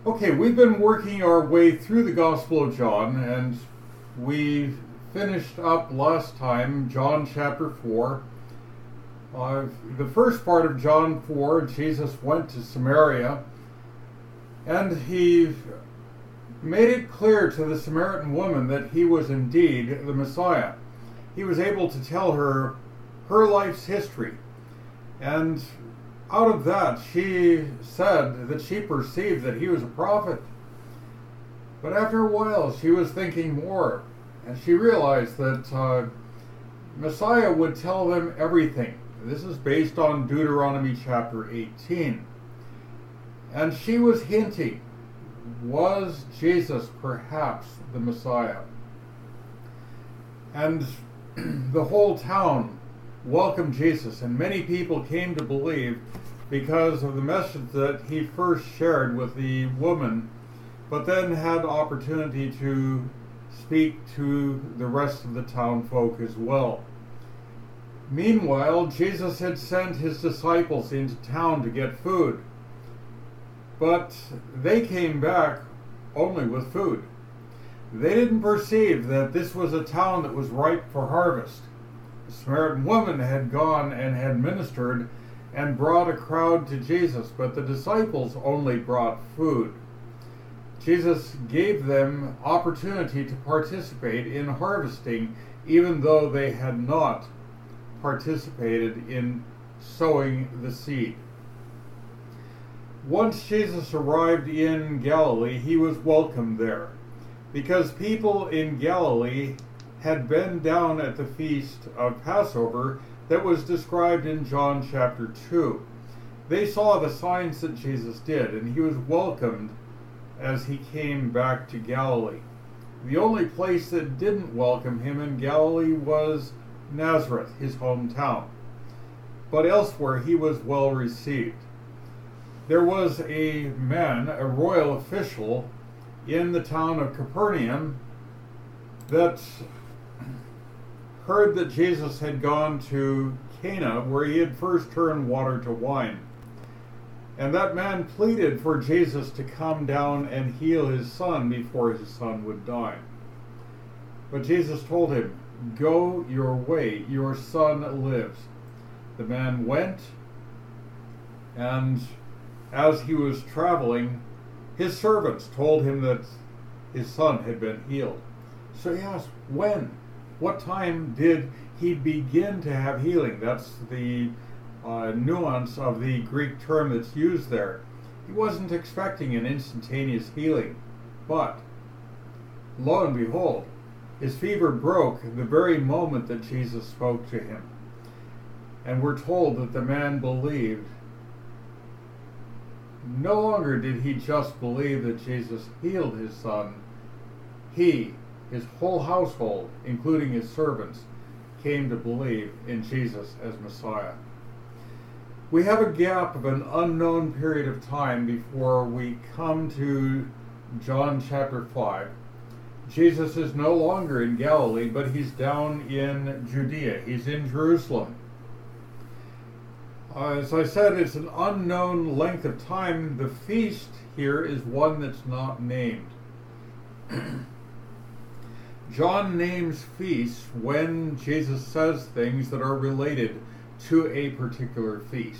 Okay, we've been working our way through the Gospel of John, and we finished up last time John chapter 4. The first part of John 4, Jesus went to Samaria, and he made it clear to the Samaritan woman that he was indeed the Messiah. He was able to tell her life's history, and out of that, she said that she perceived that he was a prophet. But after a while, she was thinking more, and she realized that Messiah would tell them everything. This is based on Deuteronomy chapter 18. And she was hinting, was Jesus perhaps the Messiah? And the whole town welcomed Jesus, and many people came to believe because of the message that he first shared with the woman, but then had opportunity to speak to the rest of the town folk as well. Meanwhile, Jesus had sent his disciples into town to get food, but they came back only with food. They didn't perceive that this was a town that was ripe for harvest. The Samaritan woman had gone and had ministered and brought a crowd to Jesus, but the disciples only brought food. Jesus gave them opportunity to participate in harvesting, even though they had not participated in sowing the seed. Once Jesus arrived in Galilee, he was welcomed there, because people in Galilee had been down at the feast of Passover that was described in John chapter 2. They saw the signs that Jesus did, and he was welcomed as he came back to Galilee. The only place that didn't welcome him in Galilee was Nazareth, his hometown. But elsewhere he was well received. There was a man, a royal official, in the town of Capernaum that heard that Jesus had gone to Cana, where he had first turned water to wine. And that man pleaded for Jesus to come down and heal his son before his son would die. But Jesus told him, "Go your way, your son lives." The man went, and as he was traveling, his servants told him that his son had been healed. So he asked, when? What time did he begin to have healing? That's the nuance of the Greek term that's used there. He wasn't expecting an instantaneous healing, but lo and behold, his fever broke the very moment that Jesus spoke to him. And we're told that the man believed. No longer did he just believe that Jesus healed his son. He, his whole household, including his servants, came to believe in Jesus as Messiah. We have a gap of an unknown period of time before we come to John chapter 5. Jesus is no longer in Galilee, but he's down in Judea. He's in Jerusalem. As I said, it's an unknown length of time. The feast here is one that's not named. John names feasts when Jesus says things that are related to a particular feast.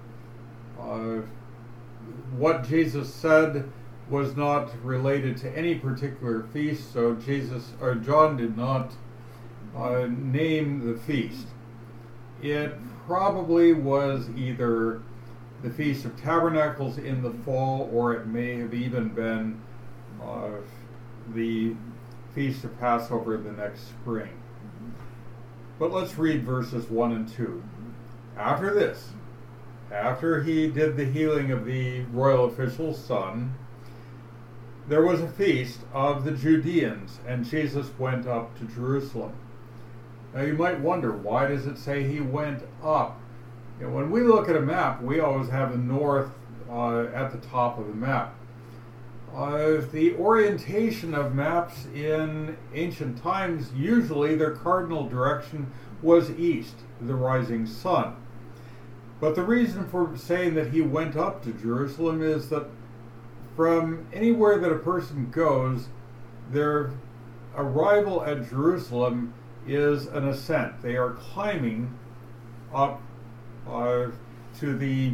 What Jesus said was not related to any particular feast, so John did not name the feast. It probably was either the Feast of Tabernacles in the fall, or it may have even been the Feast of Passover the next spring. But let's read verses 1 and 2. After this, after he did the healing of the royal official's son, there was a feast of the Judeans, and Jesus went up to Jerusalem. Now you might wonder, why does it say he went up? You know, when we look at a map, we always have the north at the top of the map. The orientation of maps in ancient times, usually their cardinal direction was east, the rising sun. But the reason for saying that he went up to Jerusalem is that from anywhere that a person goes, their arrival at Jerusalem is an ascent. They are climbing up to the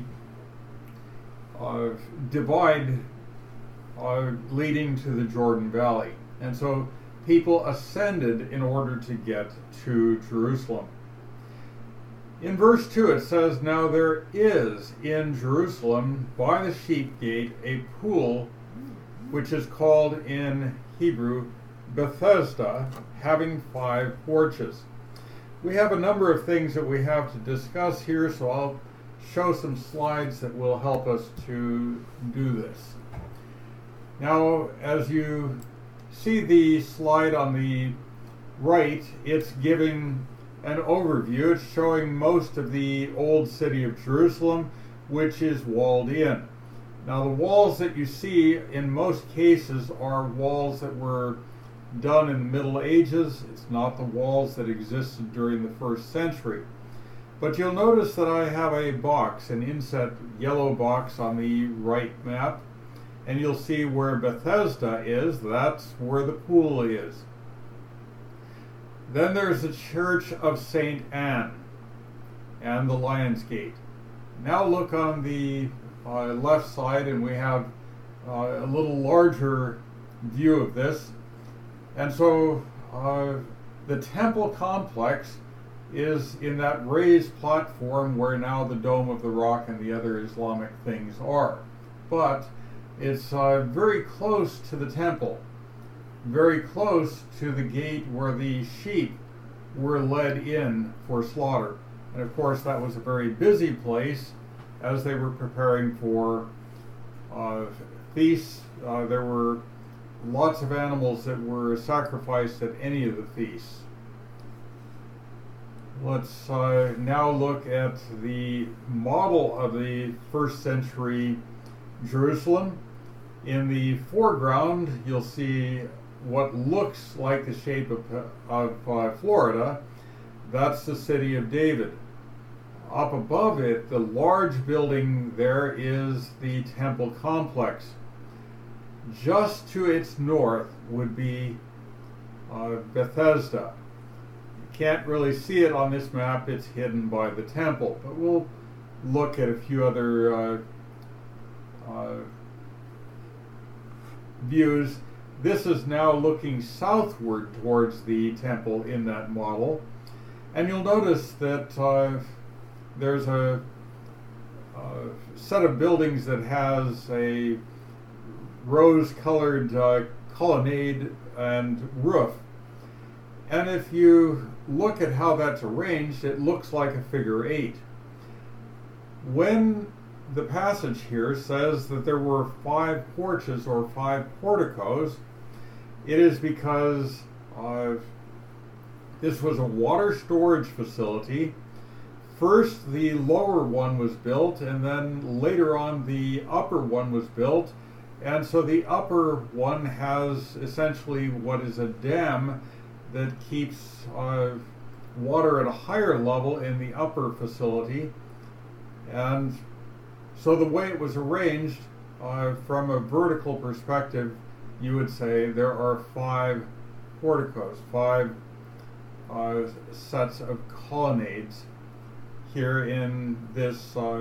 divide leading to the Jordan Valley. And so people ascended in order to get to Jerusalem. In verse 2 it says, "Now there is in Jerusalem by the sheep gate a pool which is called in Hebrew Bethesda, having 5 porches." We have a number of things that we have to discuss here, so I'll show some slides that will help us to do this. Now, as you see the slide on the right, it's giving an overview. It's showing most of the old city of Jerusalem, which is walled in. Now, the walls that you see in most cases are walls that were done in the Middle Ages. It's not the walls that existed during the 1st century. But you'll notice that I have a box, an inset yellow box on the right map, and you'll see where Bethesda is. That's where the pool is. Then there's the Church of St. Anne and the Lion's Gate. Now look on the left side, and we have a little larger view of this. And so the temple complex is in that raised platform where now the Dome of the Rock and the other Islamic things are. But it's very close to the temple, very close to the gate where the sheep were led in for slaughter. And of course that was a very busy place as they were preparing for feasts. There were lots of animals that were sacrificed at any of the feasts. Let's now look at the model of the 1st century Jerusalem. In the foreground, you'll see what looks like the shape of Florida. That's the city of David. Up above it, the large building there is the temple complex. Just to its north would be Bethesda. You can't really see it on this map, it's hidden by the temple, but we'll look at a few other views. This is now looking southward towards the temple in that model, and you'll notice that there's a set of buildings that has a rose-colored colonnade and roof. And if you look at how that's arranged, it looks like a figure 8. When the passage here says that there were 5 porches or 5 porticos, it is because this was a water storage facility. First the lower one was built, and then later on the upper one was built. And so the upper one has essentially what is a dam that keeps water at a higher level in the upper facility. And so the way it was arranged, from a vertical perspective, you would say there are 5 porticos, 5 sets of colonnades here in this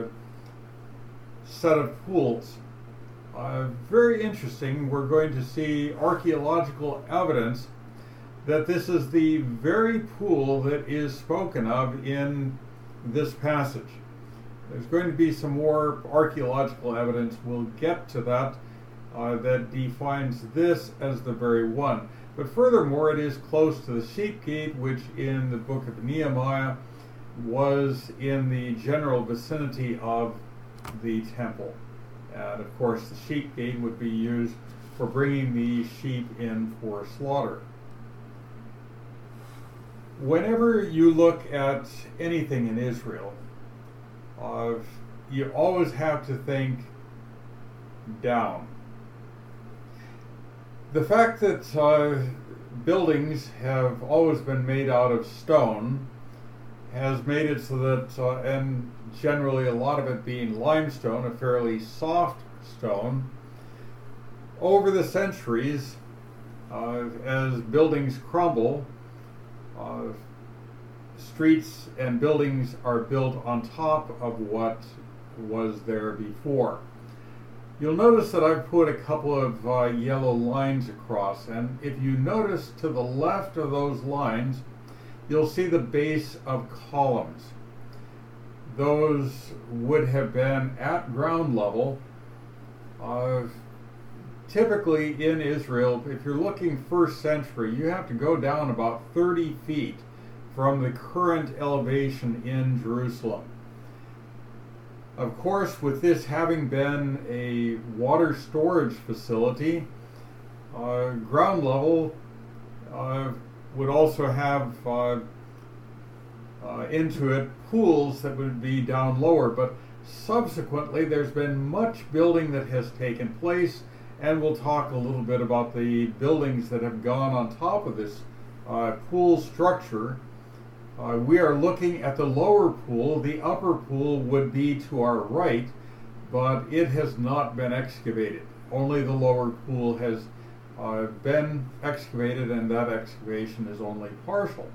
set of pools. Very interesting. We're going to see archaeological evidence that this is the very pool that is spoken of in this passage. There's going to be some more archaeological evidence. We'll get to that, that defines this as the very one. But furthermore, it is close to the sheep gate, which in the book of Nehemiah was in the general vicinity of the temple. And of course, the sheep gate would be used for bringing the sheep in for slaughter. Whenever you look at anything in Israel, you always have to think down. The fact that buildings have always been made out of stone has made it so that, and generally a lot of it being limestone, a fairly soft stone, over the centuries, as buildings crumble, streets and buildings are built on top of what was there before. You'll notice that I've put a couple of yellow lines across, and if you notice to the left of those lines, you'll see the base of columns. Those would have been at ground level. Typically in Israel, if you're looking first century, you have to go down about 30 feet from the current elevation in Jerusalem. Of course, with this having been a water storage facility, ground level would also have into it pools that would be down lower, but subsequently there's been much building that has taken place, and we'll talk a little bit about the buildings that have gone on top of this pool structure. We are looking at the lower pool. The upper pool would be to our right, but it has not been excavated. Only the lower pool has been excavated, and that excavation is only partial.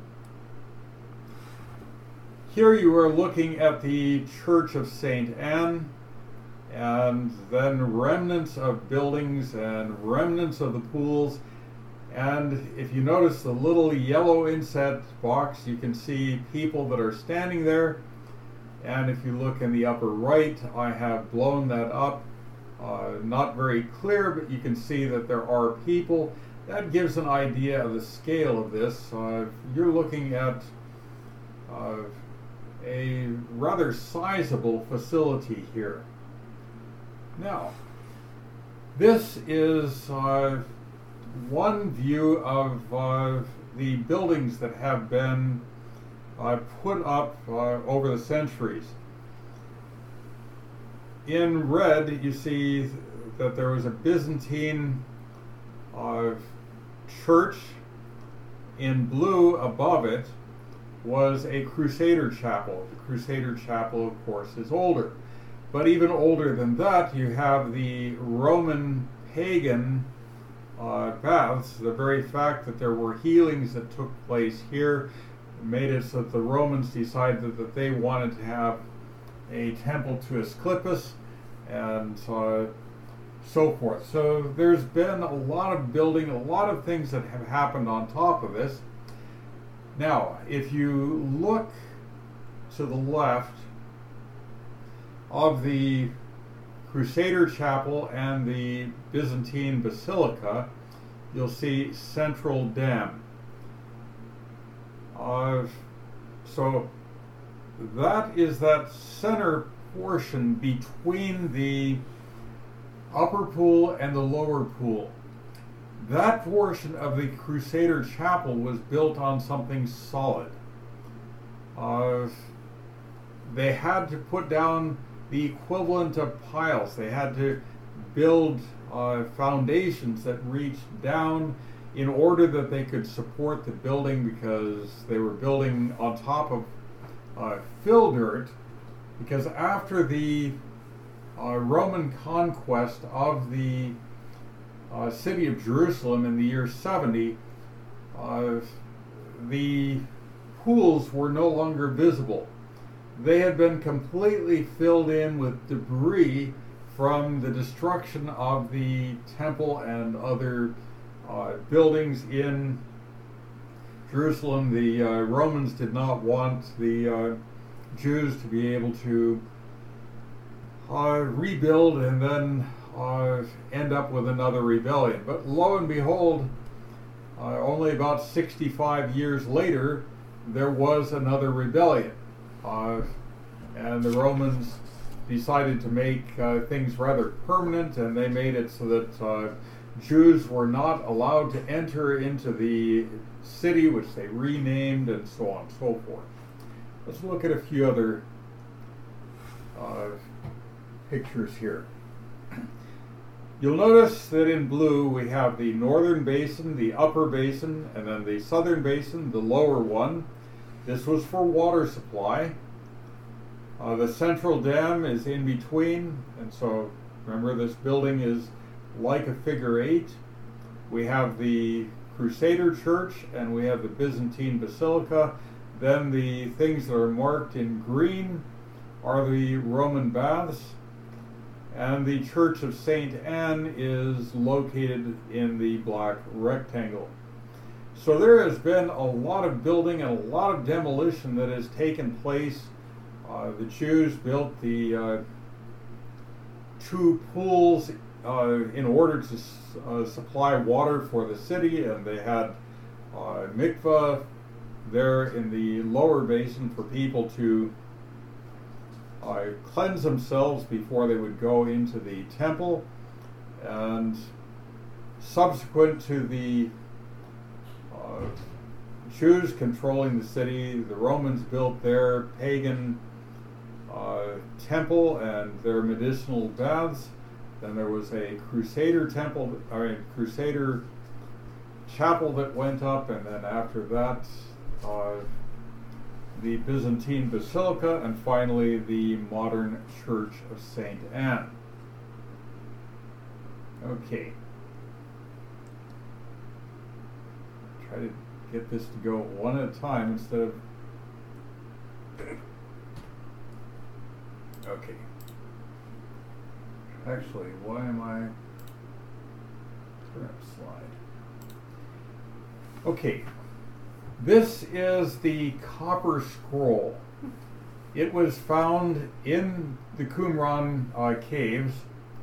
Here you are looking at the Church of St. Anne, and then remnants of buildings and remnants of the pools. And if you notice the little yellow inset box, you can see people that are standing there. And if you look in the upper right, I have blown that up. Not very clear, but you can see that there are people. That gives an idea of the scale of this. You're looking at a rather sizable facility here. Now, this is one view of the buildings that have been put up over the centuries. In red, you see that there was a Byzantine church. In blue, above it, was a Crusader chapel. The Crusader chapel, of course, is older. But even older than that, you have the Roman pagan baths. The very fact that there were healings that took place here made it so that the Romans decided that they wanted to have a temple to Asclepius and so forth. So there's been a lot of building, a lot of things that have happened on top of this. Now, if you look to the left of the Crusader chapel and the Byzantine basilica, you'll see Central Dam. So that is that center portion between the upper pool and the lower pool. That portion of the Crusader chapel was built on something solid. They had to put down the equivalent of piles. They had to build foundations that reached down in order that they could support the building, because they were building on top of fill dirt. Because after the Roman conquest of the city of Jerusalem in the year 70, the pools were no longer visible. They had been completely filled in with debris from the destruction of the temple and other buildings in Jerusalem. The Romans did not want the Jews to be able to rebuild and then end up with another rebellion. But lo and behold, only about 65 years later, there was another rebellion. And the Romans decided to make things rather permanent, and they made it so that Jews were not allowed to enter into the city, which they renamed, and so on and so forth. Let's look at a few other pictures here. You'll notice that in blue we have the northern basin, the upper basin, and then the southern basin, the lower one. This was for water supply. The central dam is in between, and so remember, this building is like a figure eight. We have the Crusader Church and we have the Byzantine Basilica. Then the things that are marked in green are the Roman baths. And the Church of St. Anne is located in the black rectangle. So there has been a lot of building and a lot of demolition that has taken place. The Jews built the two pools in order to supply water for the city, and they had mikveh there in the lower basin for people to cleanse themselves before they would go into the temple. And subsequent to the Jews controlling the city, the Romans built their pagan temple and their medicinal baths. Then there was a Crusader Crusader chapel that went up, and then after that the Byzantine Basilica, and finally the modern Church of St. Anne. Okay. Try to get this to go one at a time instead of... Okay. Actually, why am I... Turn up slide. Okay. This is the Copper Scroll. It was found in the Qumran caves.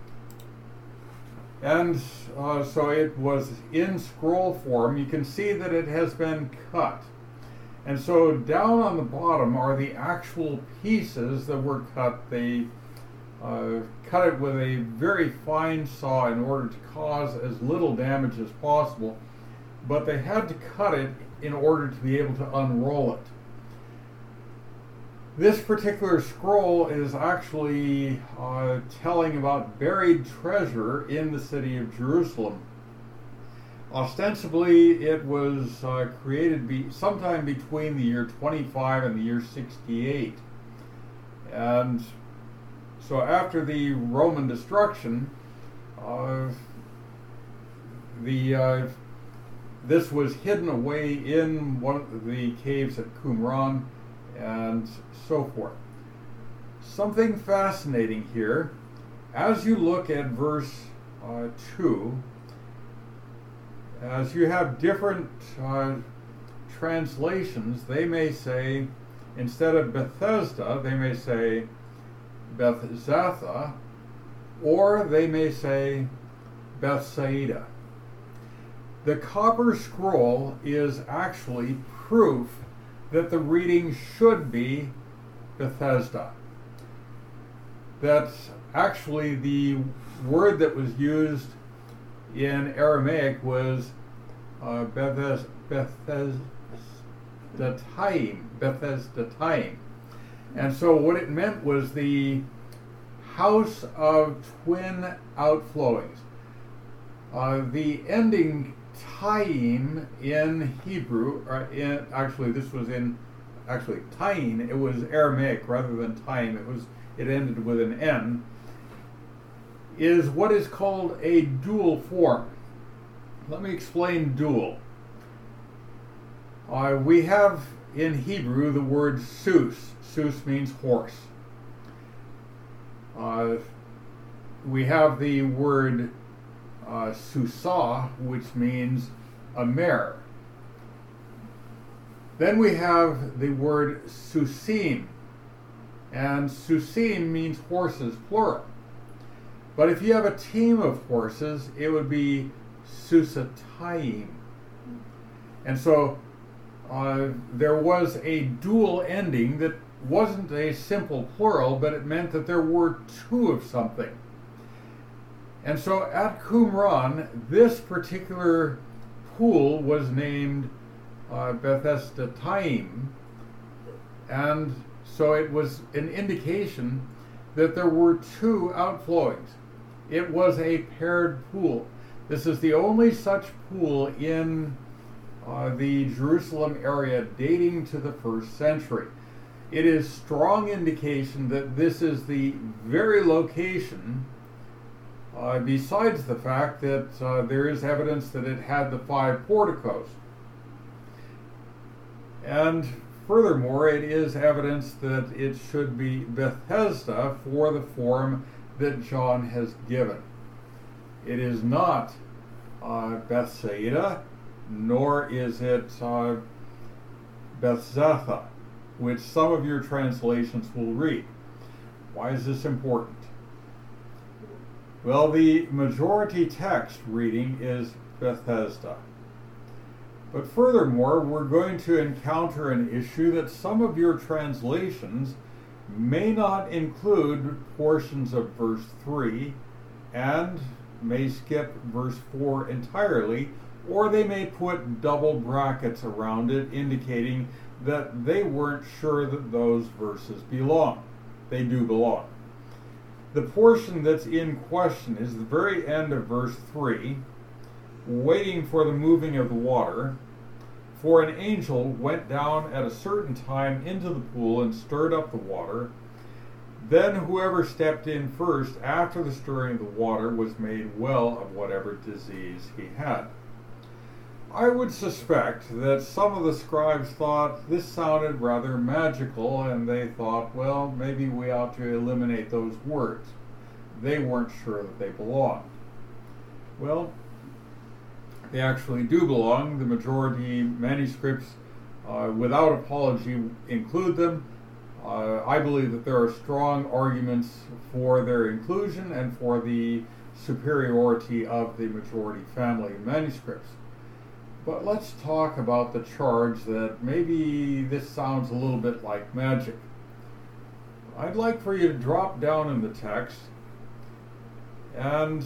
And so it was in scroll form. You can see that it has been cut. And so down on the bottom are the actual pieces that were cut. They cut it with a very fine saw in order to cause as little damage as possible. But they had to cut it in order to be able to unroll it. This particular scroll is actually telling about buried treasure in the city of Jerusalem. Ostensibly, it was created sometime between the year 25 and the year 68. And so after the Roman destruction, this was hidden away in one of the caves at Qumran, and so forth. Something fascinating here, as you look at verse 2, as you have different translations, they may say, instead of Bethesda, they may say Bethzatha, or they may say Bethsaida. The Copper Scroll is actually proof that the reading should be Bethesda. That actually the word that was used in Aramaic was Bethesdatayim. And so what it meant was the house of twin outflowings. The ending Taim in Hebrew, Taim, it was Aramaic rather than Taim, it ended with an N, is what is called a dual form. Let me explain dual. We have in Hebrew the word sus. Sus means horse. We have the word susah, which means a mare. Then we have the word susim, and susim means horses, plural. But if you have a team of horses, it would be susatayim. And so there was a dual ending that wasn't a simple plural, but it meant that there were two of something. And so at Qumran, this particular pool was named Bethesdatayim, and so it was an indication that there were two outflowings. It was a paired pool. This is the only such pool in the Jerusalem area dating to the 1st century. It is strong indication that this is the very location besides the fact that there is evidence that it had the 5 porticos. And furthermore, it is evidence that it should be Bethesda for the form that John has given. It is not Bethsaida, nor is it Bethzatha, which some of your translations will read. Why is this important? Well, the majority text reading is Bethesda. But furthermore, we're going to encounter an issue that some of your translations may not include portions of verse 3 and may skip verse 4 entirely, or they may put double brackets around it indicating that they weren't sure that those verses belong. They do belong. The portion that's in question is the very end of verse 3, waiting for the moving of the water. For an angel went down at a certain time into the pool and stirred up the water. Then whoever stepped in first after the stirring of the water was made well of whatever disease he had. I would suspect that some of the scribes thought this sounded rather magical, and they thought, well, maybe we ought to eliminate those words. They weren't sure that they belonged. Well, they actually do belong. The majority manuscripts, without apology, include them. I believe that there are strong arguments for their inclusion and for the superiority of the majority family manuscripts. But let's talk about the charge that maybe this sounds a little bit like magic. I'd like for you to drop down in the text and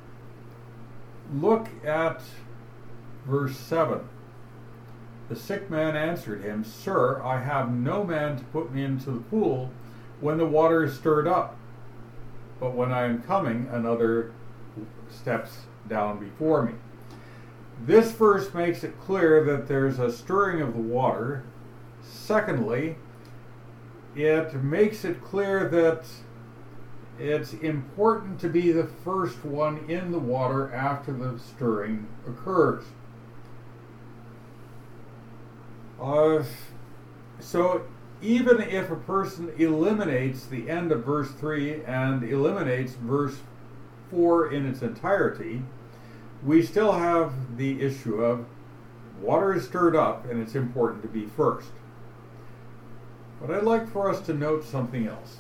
look at verse 7. The sick man answered him, Sir, I have no man to put me into the pool when the water is stirred up. But when I am coming, another steps down before me. This verse makes it clear that there's a stirring of the water. Secondly, it makes it clear that it's important to be the first one in the water after the stirring occurs. So even if a person eliminates the end of verse 3 and eliminates verse 4 in its entirety, we still have the issue of water is stirred up and it's important to be first. But I'd like for us to note something else.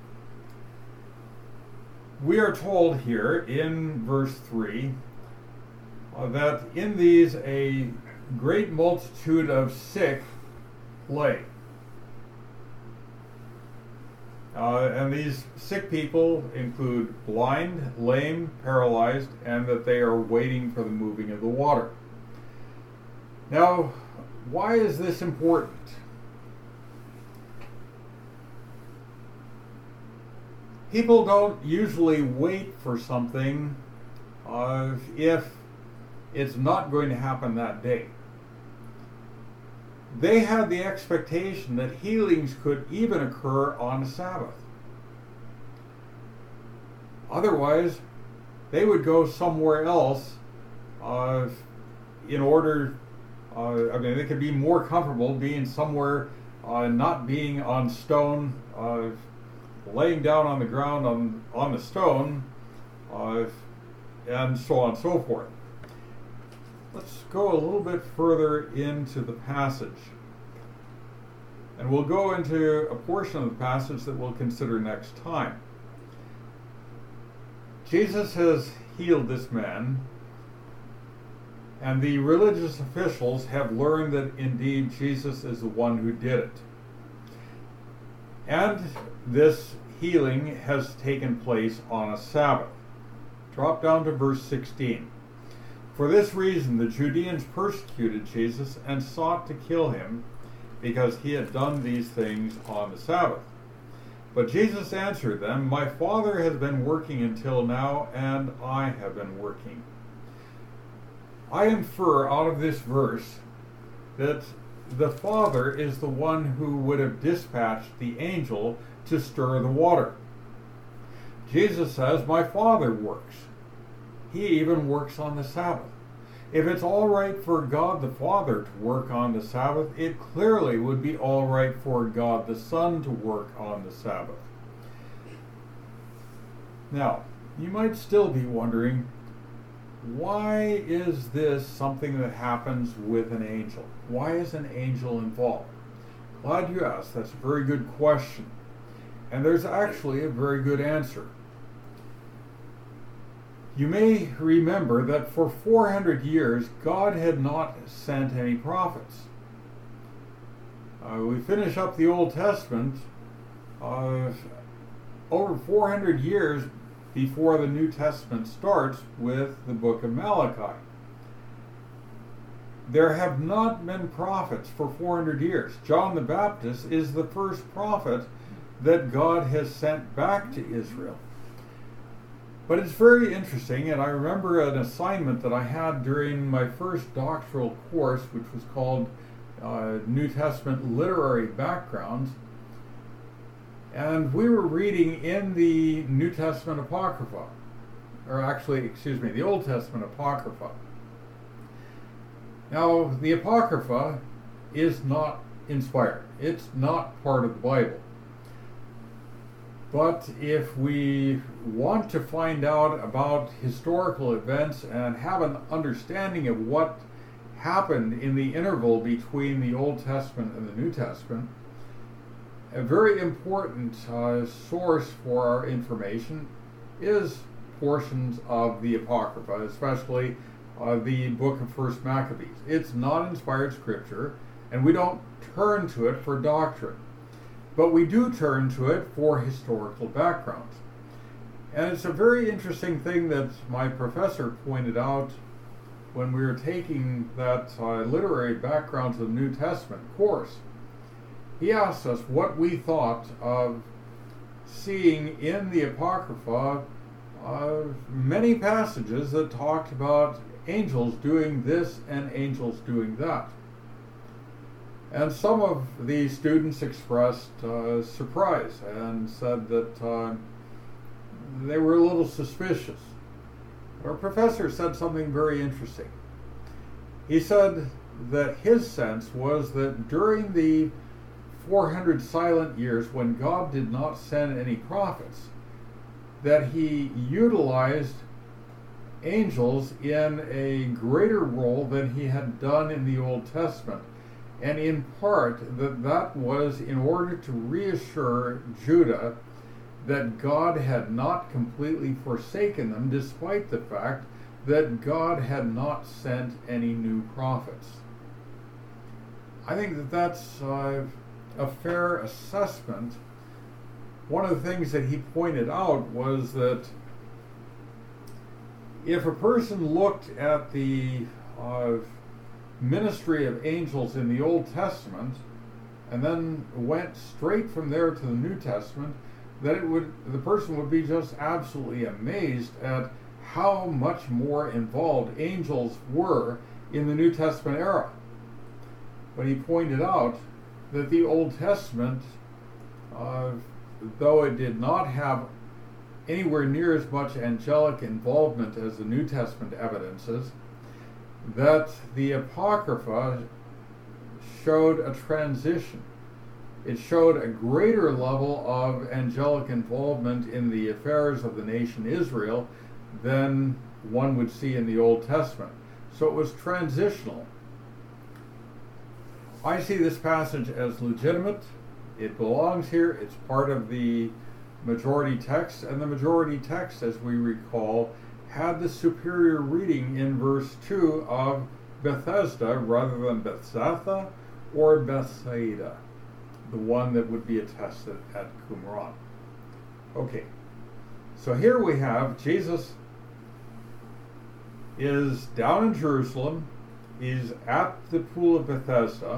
We are told here in verse 3 that in these a great multitude of sick lay. And these sick people include blind, lame, paralyzed, and that they are waiting for the moving of the water. Now, why is this important? People don't usually wait for something if it's not going to happen that day. They had the expectation that healings could even occur on a Sabbath. Otherwise, they would go somewhere else in order, they could be more comfortable being somewhere, not being on stone, laying down on the ground on the stone, and so on and so forth. Let's go a little bit further into the passage. And we'll go into a portion of the passage that we'll consider next time. Jesus has healed this man, and the religious officials have learned that indeed Jesus is the one who did it. And this healing has taken place on a Sabbath. Drop down to verse 16. For this reason, the Judeans persecuted Jesus and sought to kill him, because he had done these things on the Sabbath. But Jesus answered them, My Father has been working until now, and I have been working. I infer out of this verse that the Father is the one who would have dispatched the angel to stir the water. Jesus says, My Father works. he even works on the Sabbath. If it's all right for God the Father to work on the Sabbath, it clearly would be all right for God the Son to work on the Sabbath. Now, you might still be wondering, why is this something that happens with an angel? Why is an angel involved? Glad you asked. That's a very good question. And there's actually a very good answer. You may remember that for 400 years, God had not sent any prophets. We finish up the Old Testament over 400 years before the New Testament starts with the book of Malachi. There have not been prophets for 400 years. John the Baptist is the first prophet that God has sent back to Israel. But it's very interesting, and I remember an assignment that I had during my first doctoral course, which was called New Testament Literary Backgrounds. And we were reading in the New Testament Apocrypha, the Old Testament Apocrypha. Now, the Apocrypha is not inspired. It's not part of the Bible. But if we want to find out about historical events and have an understanding of what happened in the interval between the Old Testament and the New Testament, a very important source for our information is portions of the Apocrypha, especially the book of 1 Maccabees. It's not inspired scripture, and we don't turn to it for doctrine. But we do turn to it for historical backgrounds. And it's a very interesting thing that my professor pointed out when we were taking that literary backgrounds of the New Testament course. He asked us what we thought of seeing in the Apocrypha many passages that talked about angels doing this and angels doing that. And some of the students expressed surprise and said that they were a little suspicious. Our professor said something very interesting. He said that his sense was that during the 400 silent years when God did not send any prophets, that he utilized angels in a greater role than he had done in the Old Testament. And in part, that was in order to reassure Judah that God had not completely forsaken them, despite the fact that God had not sent any new prophets. I think that that's a fair assessment. One of the things that he pointed out was that if a person looked at the ministry of angels in the Old Testament and then went straight from there to the New Testament, that the person would be just absolutely amazed at how much more involved angels were in the New Testament era. But he pointed out that the Old Testament, though it did not have anywhere near as much angelic involvement as the New Testament evidences, that the Apocrypha showed a transition. It showed a greater level of angelic involvement in the affairs of the nation Israel than one would see in the Old Testament. So it was transitional. I see this passage as legitimate. It belongs here. It's part of the majority text, and the majority text, as we recall, had the superior reading in verse 2 of Bethesda rather than Bethzatha or Bethsaida, the one that would be attested at Qumran. Okay, so here we have Jesus is down in Jerusalem, he's at the pool of Bethesda,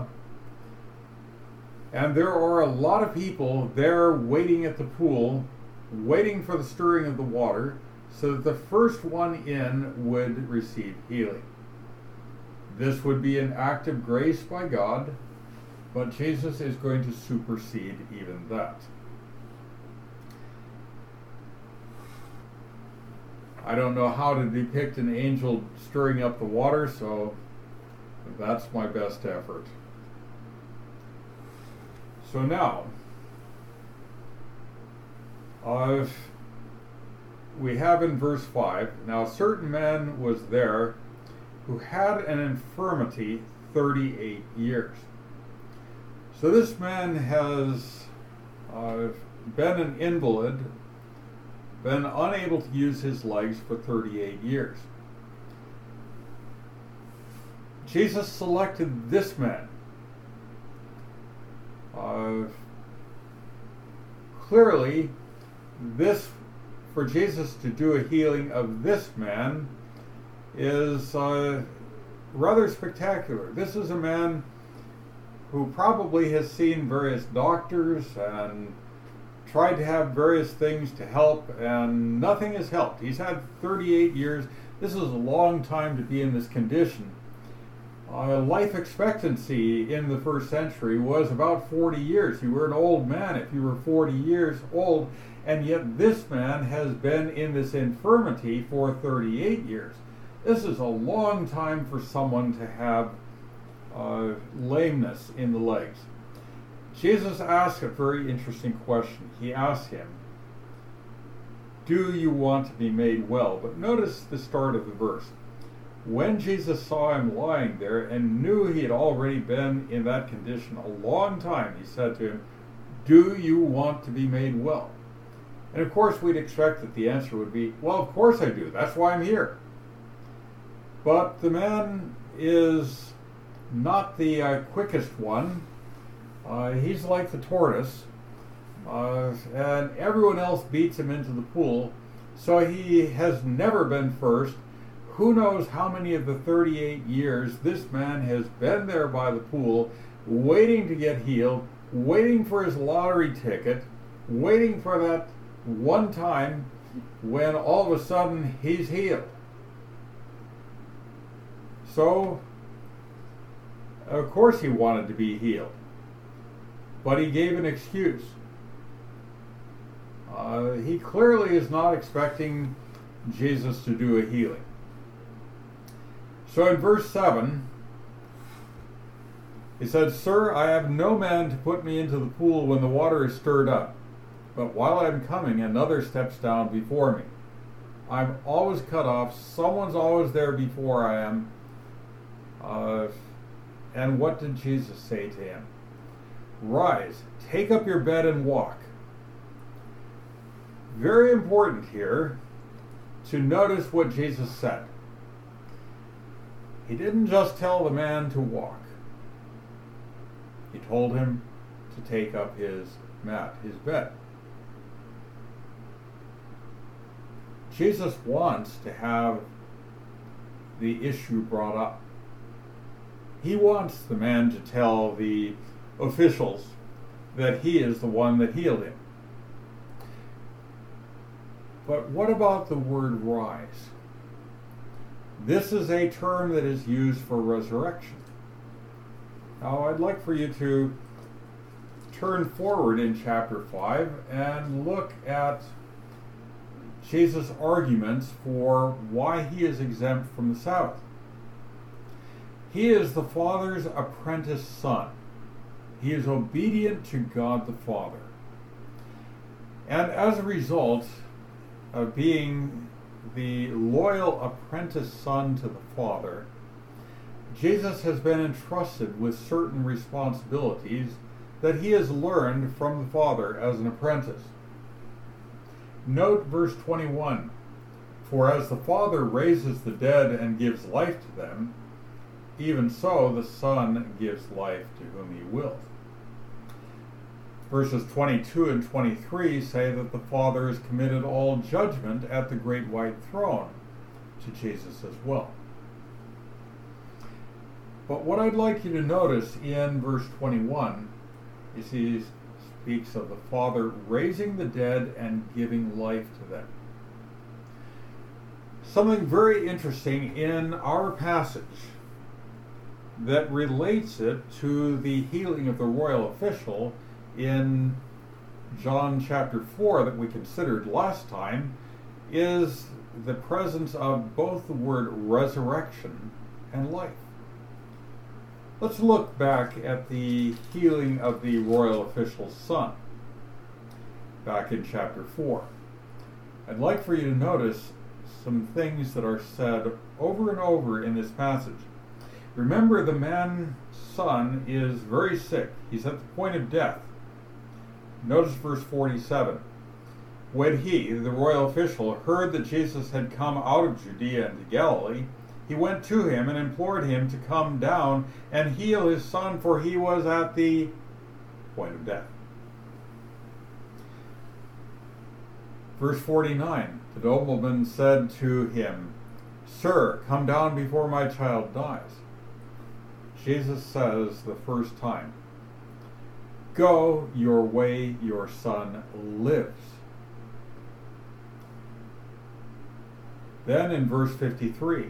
and there are a lot of people there waiting at the pool, waiting for the stirring of the water, so that the first one in would receive healing. This would be an act of grace by God, but Jesus is going to supersede even that. I don't know how to depict an angel stirring up the water, so that's my best effort. So now, we have in verse 5, now a certain man was there who had an infirmity 38 years. So this man has been an invalid, been unable to use his legs for 38 years. Jesus selected this man. Clearly, for Jesus to do a healing of this man is rather spectacular. This is a man who probably has seen various doctors and tried to have various things to help, and nothing has helped. He's had 38 years. This is a long time to be in this condition. Life expectancy in the first century was about 40 years. You were an old man if you were 40 years old, and yet this man has been in this infirmity for 38 years. This is a long time for someone to have lameness in the legs. Jesus asked a very interesting question. He asked him, "Do you want to be made well?" But notice the start of the verse. When Jesus saw him lying there and knew he had already been in that condition a long time, he said to him, "Do you want to be made well?" And of course we'd expect that the answer would be, "Well, of course I do. That's why I'm here." But the man is not the quickest one. He's like the tortoise, and everyone else beats him into the pool, so he has never been first. Who knows how many of the 38 years this man has been there by the pool, waiting to get healed, waiting for his lottery ticket, waiting for that one time when all of a sudden he's healed. So, of course he wanted to be healed, but he gave an excuse. He clearly is not expecting Jesus to do a healing. So in verse 7, he said, "Sir, I have no man to put me into the pool when the water is stirred up, but while I'm coming, another steps down before me. I'm always cut off. Someone's always there before I am." And what did Jesus say to him? "Rise, take up your bed and walk." Very important here to notice what Jesus said. He didn't just tell the man to walk. He told him to take up his mat, his bed. Jesus wants to have the issue brought up. He wants the man to tell the officials that he is the one that healed him. But what about the word rise? This is a term that is used for resurrection. Now, I'd like for you to turn forward in chapter 5 and look at Jesus' arguments for why he is exempt from the Sabbath. He is the Father's apprentice son. He is obedient to God the Father. And as a result of being the loyal apprentice son to the Father, Jesus has been entrusted with certain responsibilities that he has learned from the Father as an apprentice. Note verse 21, "For as the Father raises the dead and gives life to them, even so the Son gives life to whom he wills." Verses 22 and 23 say that the Father has committed all judgment at the great white throne to Jesus as well. But what I'd like you to notice in verse 21 is he speaks of the Father raising the dead and giving life to them. Something very interesting in our passage that relates it to the healing of the royal official in John chapter 4 that we considered last time is the presence of both the word resurrection and life. Let's look back at the healing of the royal official's son, back in chapter 4. I'd like for you to notice some things that are said over and over in this passage. Remember, the man's son is very sick. He's at the point of death. Notice verse 47. When he, the royal official, heard that Jesus had come out of Judea into Galilee, he went to him and implored him to come down and heal his son, for he was at the point of death. Verse 49, the nobleman said to him, Sir, come down before my child dies. Jesus says the first time, Go your way, your son lives. Then in verse 53,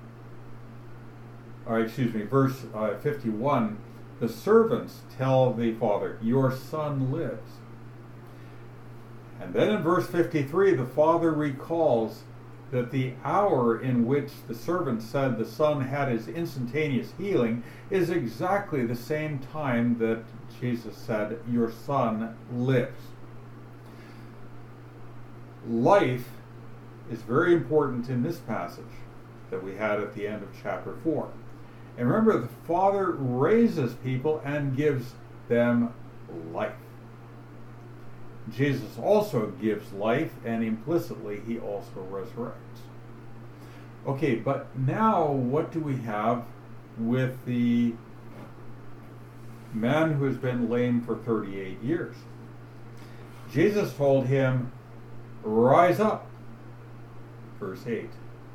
verse 51, the servants tell the father, Your son lives. And then in verse 53, the father recalls that the hour in which the servant said the son had his instantaneous healing is exactly the same time that Jesus said, Your son lives. Life is very important in this passage that we had at the end of chapter 4. And remember, the Father raises people and gives them life. Jesus also gives life, and implicitly he also resurrects. Okay, but now what do we have with the man who has been lame for 38 years? Jesus told him, Rise up. Verse 8.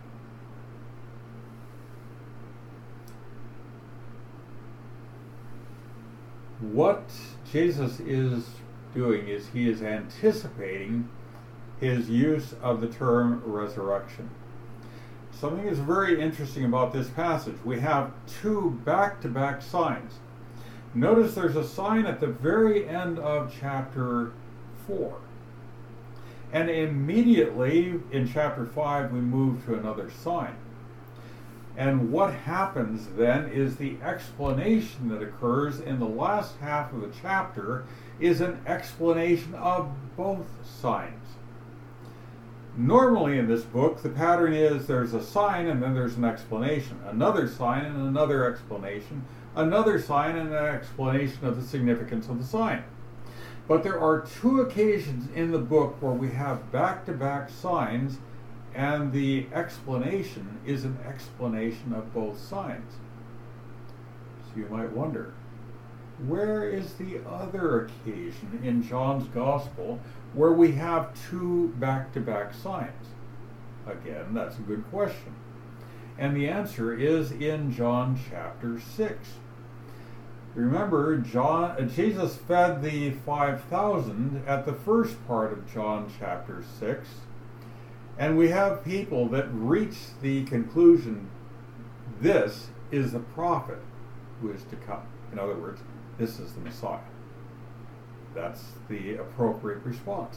What Jesus is doing is he is anticipating his use of the term resurrection. Something is very interesting about this passage. We have two back-to-back signs. Notice there's a sign at the very end of chapter 4. And immediately in chapter 5 we move to another sign. And what happens then is the explanation that occurs in the last half of the chapter is an explanation of both signs. Normally in this book, the pattern is there's a sign and then there's an explanation, another sign and another explanation, another sign and an explanation of the significance of the sign. But there are two occasions in the book where we have back-to-back signs, and the explanation is an explanation of both signs. So you might wonder, where is the other occasion in John's Gospel where we have two back-to-back signs? Again, that's a good question. And the answer is in John chapter 6. Remember, Jesus fed the 5,000 at the first part of John chapter 6. And we have people that reach the conclusion, this is the prophet who is to come. In other words, this is the Messiah. That's the appropriate response.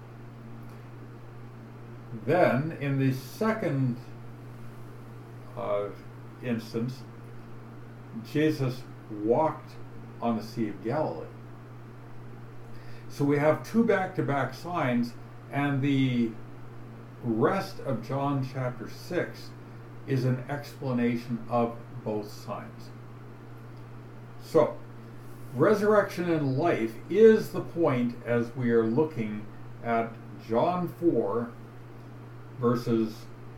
Then, in the second instance, Jesus walked on the Sea of Galilee. So we have two back-to-back signs, and the rest of John chapter 6 is an explanation of both signs. So, resurrection and life is the point as we are looking at John 4, verses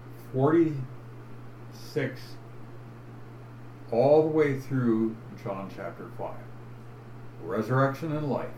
46 all the way through John chapter 5. Resurrection and life.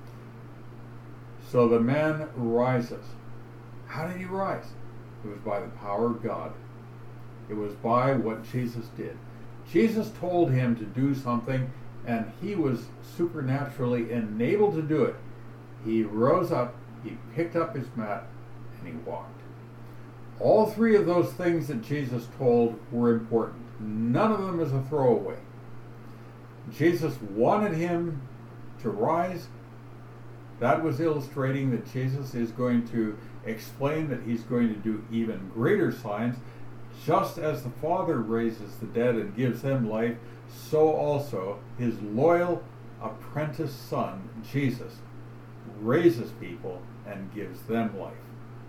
So the man rises. How did he rise? It was by the power of God. It was by what Jesus did. Jesus told him to do something, and he was supernaturally enabled to do it. He rose up, he picked up his mat, and he walked. All three of those things that Jesus told were important. None of them is a throwaway. Jesus wanted him to rise, That was illustrating that Jesus is going to explain that he's going to do even greater signs. Just as the Father raises the dead and gives them life, so also his loyal apprentice Son, Jesus, raises people and gives them life.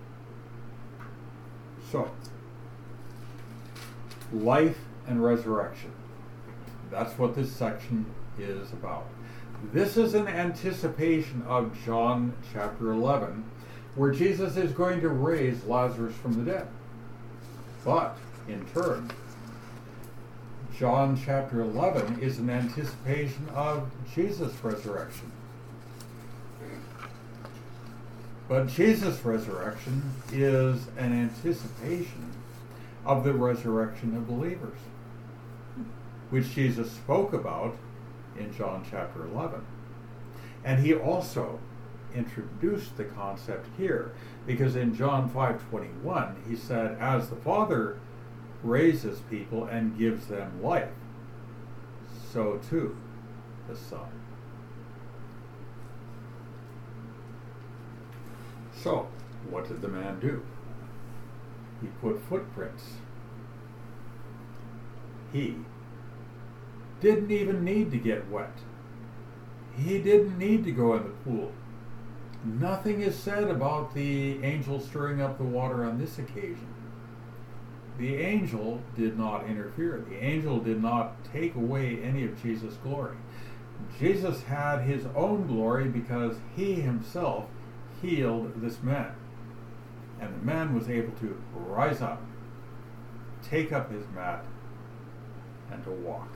So, life and resurrection. That's what this section is about. This is an anticipation of John chapter 11, where Jesus is going to raise Lazarus from the dead. But, in turn, John chapter 11 is an anticipation of Jesus' resurrection. But Jesus' resurrection is an anticipation of the resurrection of believers, which Jesus spoke about in John chapter 11. And he also introduced the concept here, because in John 5:21 he said, as the Father raises people and gives them life, so too the Son. So, what did the man do? He put footprints. He didn't even need to get wet. He didn't need to go in the pool. Nothing is said about the angel stirring up the water on this occasion. The angel did not interfere. The angel did not take away any of Jesus' glory. Jesus had his own glory because he himself healed this man. And the man was able to rise up, take up his mat, and to walk.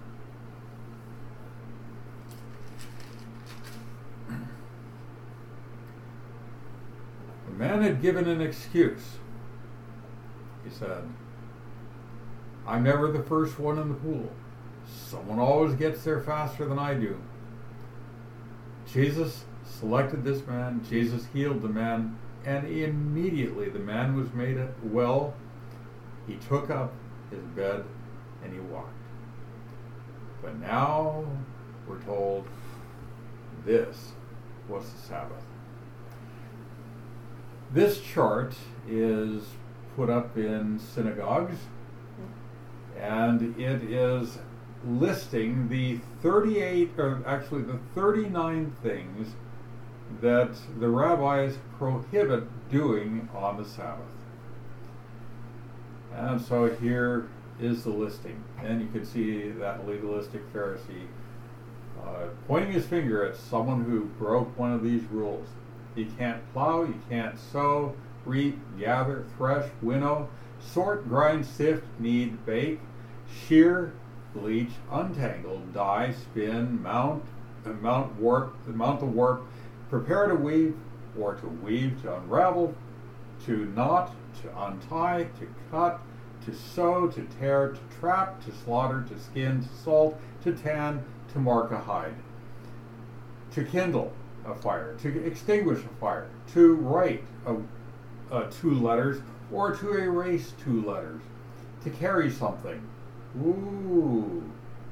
The man had given an excuse. He said, I'm never the first one in the pool. Someone always gets there faster than I do. Jesus selected this man. Jesus healed the man. And immediately the man was made well. He took up his bed and he walked. But now we're told this was the Sabbath. This chart is put up in synagogues, and it is listing the 39 things that the rabbis prohibit doing on the Sabbath. And so here is the listing. And you can see that legalistic Pharisee pointing his finger at someone who broke one of these rules. You can't plow, you can't sow, reap, gather, thresh, winnow, sort, grind, sift, knead, bake, shear, bleach, untangle, dye, spin, mount the warp, prepare to weave, or to weave, to unravel, to knot, to untie, to cut, to sew, to tear, to trap, to slaughter, to skin, to salt, to tan, to mark a hide, to kindle a fire, to extinguish a fire, to write 2 letters, or to erase 2 letters, to carry something. Ooh.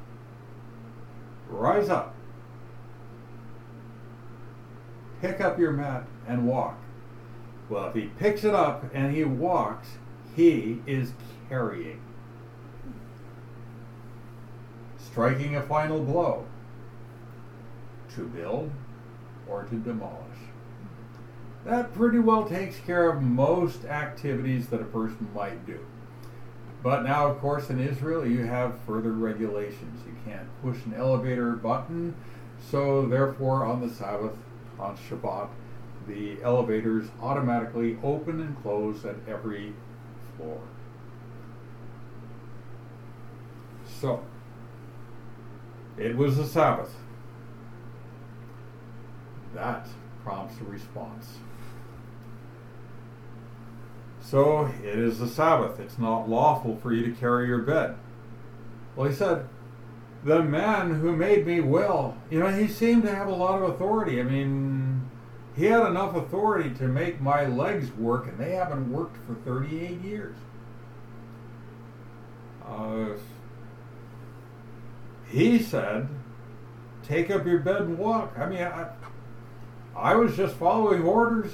Rise up. Pick up your mat and walk. Well, if he picks it up and he walks, he is carrying. Striking a final blow. To build or to demolish. That pretty well takes care of most activities that a person might do. But now, of course, in Israel, you have further regulations. You can't push an elevator button, so therefore on the Sabbath, on Shabbat, the elevators automatically open and close at every floor. So, it was the Sabbath. That prompts a response. So, it is the Sabbath. It's not lawful for you to carry your bed. Well, he said, the man who made me well, he seemed to have a lot of authority. I mean, he had enough authority to make my legs work, and they haven't worked for 38 years. He said, take up your bed and walk. I mean, I was just following orders.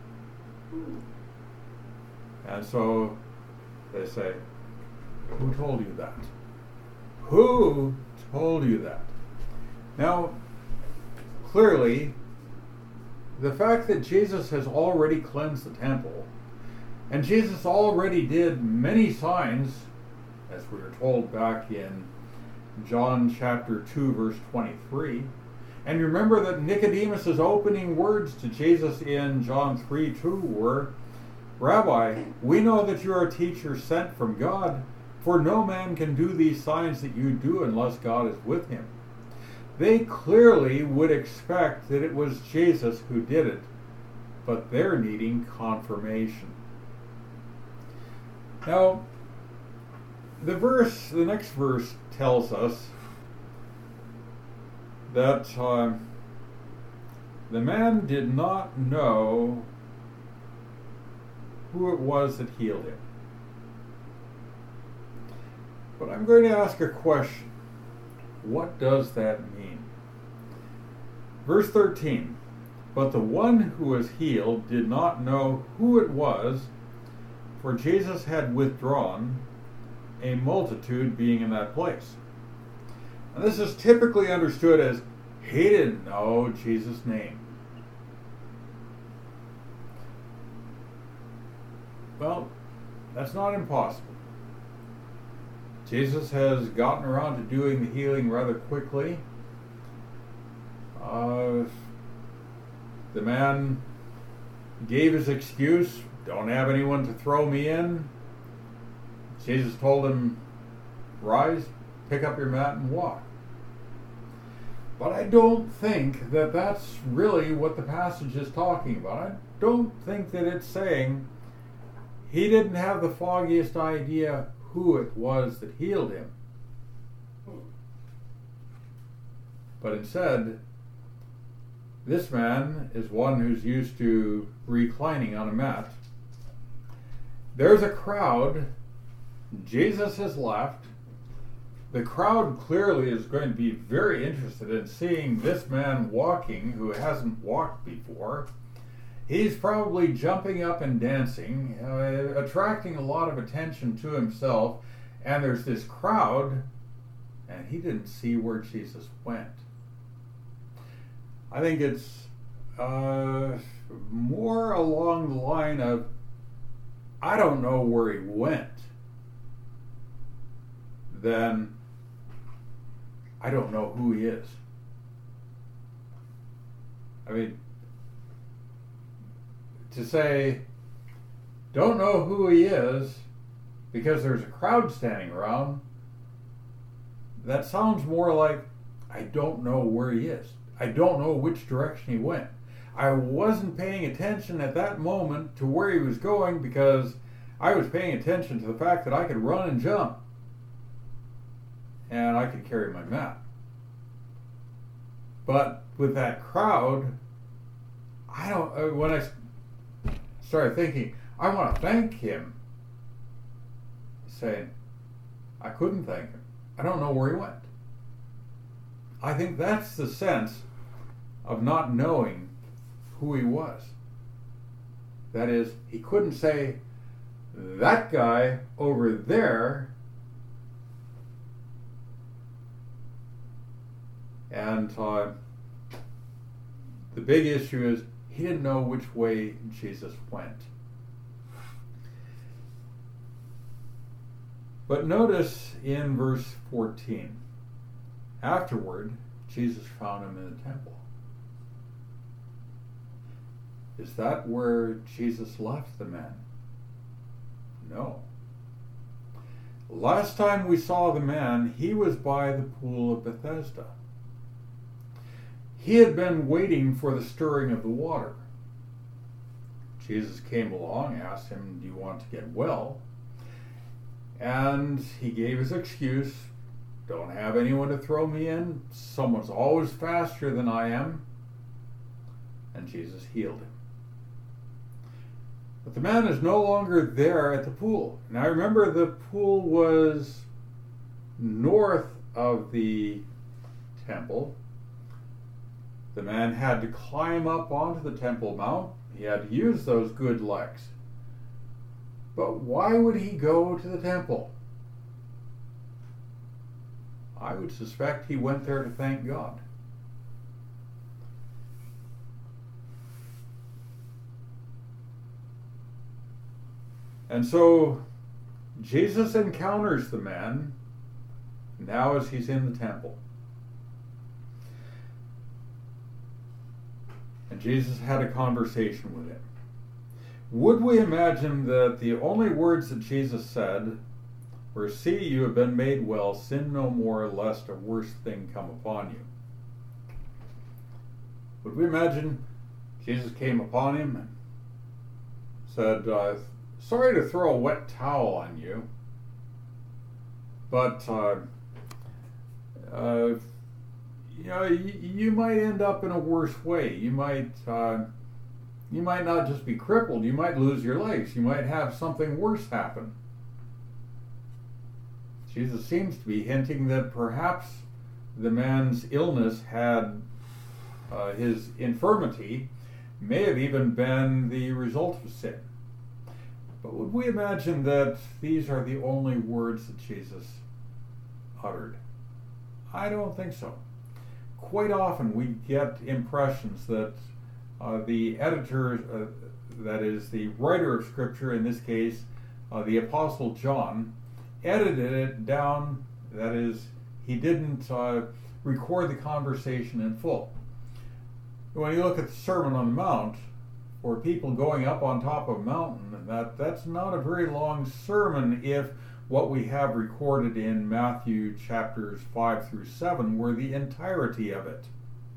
And so they say, who told you that? Who told you that? Now, clearly, the fact that Jesus has already cleansed the temple, and Jesus already did many signs, as we were told back in John chapter 2, verse 23. And remember that Nicodemus' opening words to Jesus in John 3:2 were, Rabbi, we know that you are a teacher sent from God, for no man can do these signs that you do unless God is with him. They clearly would expect that it was Jesus who did it, but they're needing confirmation. Now, the next verse tells us that the man did not know who it was that healed him. But I'm going to ask a question. What does that mean? Verse 13, but the one who was healed did not know who it was, for Jesus had withdrawn, a multitude being in that place. And this is typically understood as he didn't know Jesus' name. Well, that's not impossible. Jesus has gotten around to doing the healing rather quickly. The man gave his excuse, don't have anyone to throw me in. Jesus told him, rise, pick up your mat and walk. But I don't think that that's really what the passage is talking about. I don't think that it's saying he didn't have the foggiest idea who it was that healed him. But instead, this man is one who's used to reclining on a mat. There's a crowd. Jesus has left. The crowd clearly is going to be very interested in seeing this man walking who hasn't walked before. He's probably jumping up and dancing, attracting a lot of attention to himself. And there's this crowd, and he didn't see where Jesus went. I think it's more along the line of, I don't know where he went, than I don't know who he is. I mean, to say, don't know who he is because there's a crowd standing around, that sounds more like, I don't know where he is. I don't know which direction he went. I wasn't paying attention at that moment to where he was going because I was paying attention to the fact that I could run and jump. And I could carry my mat. But with that crowd, when I started thinking, I want to thank him, saying, I couldn't thank him. I don't know where he went. I think that's the sense of not knowing who he was. That is, he couldn't say, that guy over there. And the big issue is he didn't know which way Jesus went. But notice in verse 14, afterward, Jesus found him in the temple. Is that where Jesus left the man? No. Last time we saw the man, he was by the pool of Bethesda. He had been waiting for the stirring of the water. Jesus came along, asked him, do you want to get well? And he gave his excuse, don't have anyone to throw me in. Someone's always faster than I am. And Jesus healed him. But the man is no longer there at the pool. Now remember, the pool was north of the temple. The man had to climb up onto the Temple Mount. He had to use those good legs. But why would he go to the temple? I would suspect he went there to thank God. And so Jesus encounters the man now as he's in the temple. And Jesus had a conversation with him. Would we imagine that the only words that Jesus said were, "See, you have been made well, sin no more, lest a worse thing come upon you"? Would we imagine Jesus came upon him and said, "Sorry to throw a wet towel on you, but you might end up in a worse way. You might not just be crippled. You might lose your legs. You might have something worse happen." Jesus seems to be hinting that perhaps the man's illness had his infirmity may have even been the result of sin. But would we imagine that these are the only words that Jesus uttered? I don't think so. Quite often we get impressions that the editor, that is the writer of Scripture, in this case the Apostle John, edited it down. That is, he didn't record the conversation in full. When you look at the Sermon on the Mount, for people going up on top of a mountain, that's not a very long sermon if what we have recorded in Matthew chapters 5 through 7 were the entirety of it.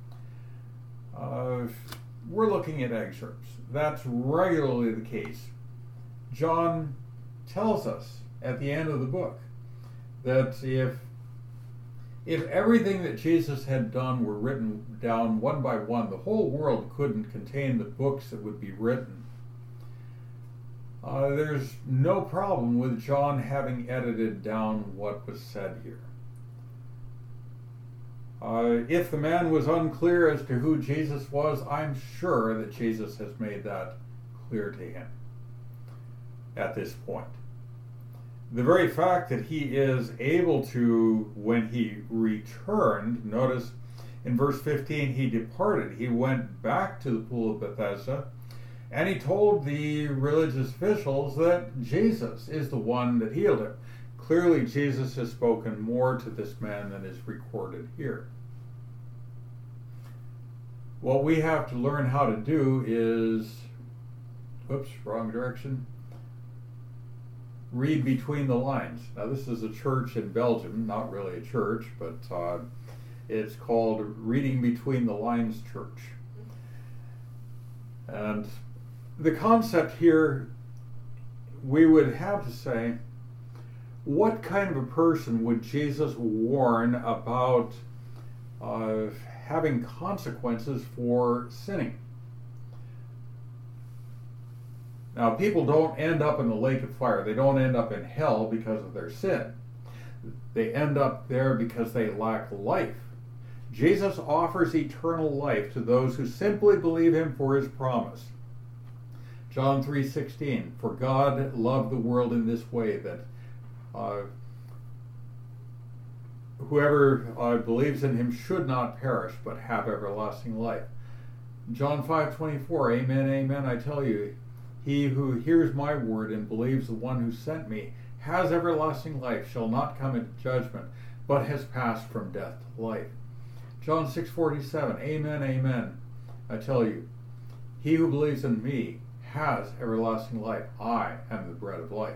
We're looking at excerpts. That's regularly the case. John tells us at the end of the book that if everything that Jesus had done were written down one by one, the whole world couldn't contain the books that would be written. There's no problem with John having edited down what was said here. If the man was unclear as to who Jesus was, I'm sure that Jesus has made that clear to him at this point. The very fact that he is able to, when he returned, notice in verse 15, he departed. He went back to the pool of Bethesda, and he told the religious officials that Jesus is the one that healed him. Clearly, Jesus has spoken more to this man than is recorded here. What we have to learn how to do is, wrong direction. Read between the lines. Now, this is a church in Belgium, not really a church, but it's called Reading Between the Lines Church. And the concept here, we would have to say, what kind of a person would Jesus warn about having consequences for sinning? Now, people don't end up in the lake of fire. They don't end up in hell because of their sin. They end up there because they lack life. Jesus offers eternal life to those who simply believe him for his promise. John 3:16, for God loved the world in this way, that whoever believes in him should not perish but have everlasting life. John 5:24, amen, amen, I tell you, he who hears my word and believes the one who sent me has everlasting life, shall not come into judgment, but has passed from death to life. John 6:47, amen, amen, I tell you, he who believes in me has everlasting life. I am the bread of life.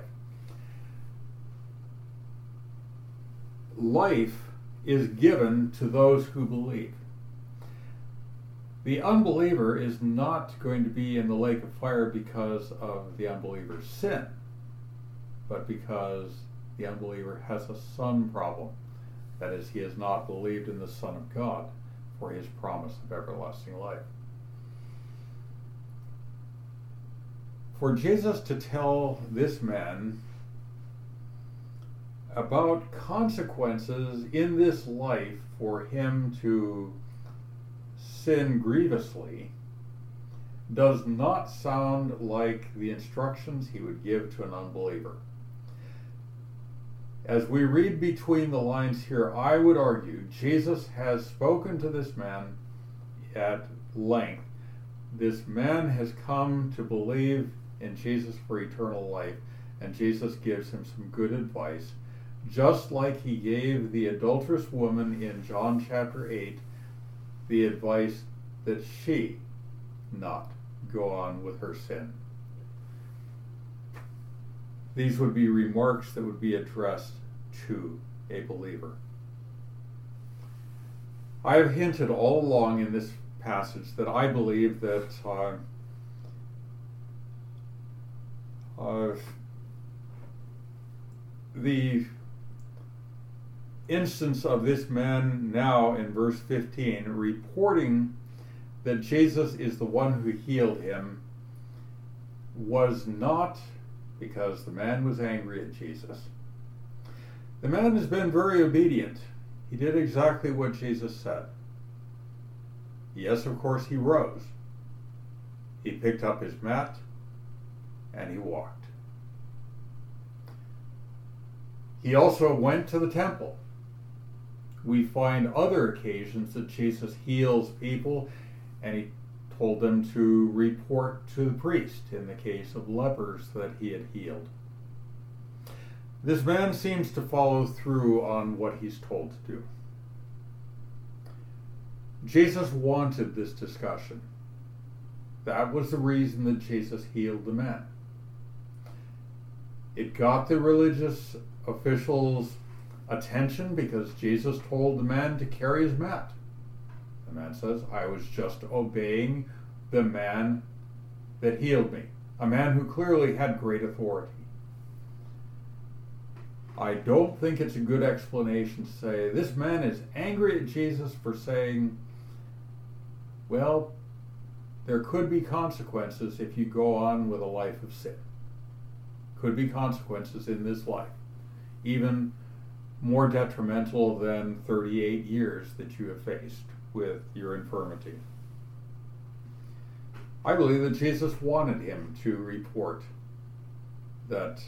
Life is given to those who believe. The unbeliever is not going to be in the lake of fire because of the unbeliever's sin, but because the unbeliever has a son problem. That is, he has not believed in the Son of God for his promise of everlasting life. For Jesus to tell this man about consequences in this life for him to sin grievously does not sound like the instructions he would give to an unbeliever. As we read between the lines here, I would argue Jesus has spoken to this man at length. This man has come to believe in Jesus for eternal life, and Jesus gives him some good advice, just like he gave the adulterous woman in John chapter 8 the advice that she not go on with her sin. These would be remarks that would be addressed to a believer. I have hinted all along in this passage that I believe that the instance of this man now in verse 15 reporting that Jesus is the one who healed him was not because the man was angry at Jesus. The man has been very obedient. He did exactly what Jesus said. Yes, of course, he rose. He picked up his mat and he walked. He also went to the temple. We find other occasions that Jesus heals people, and he told them to report to the priest in the case of lepers that he had healed. This man seems to follow through on what he's told to do. Jesus wanted this discussion. That was the reason that Jesus healed the man. It got the religious officials' attention because Jesus told the man to carry his mat. The man says, I was just obeying the man that healed me, a man who clearly had great authority. I don't think it's a good explanation to say this man is angry at Jesus for saying, well, there could be consequences if you go on with a life of sin. Could be consequences in this life, even more detrimental than 38 years that you have faced with your infirmity. I believe that Jesus wanted him to report that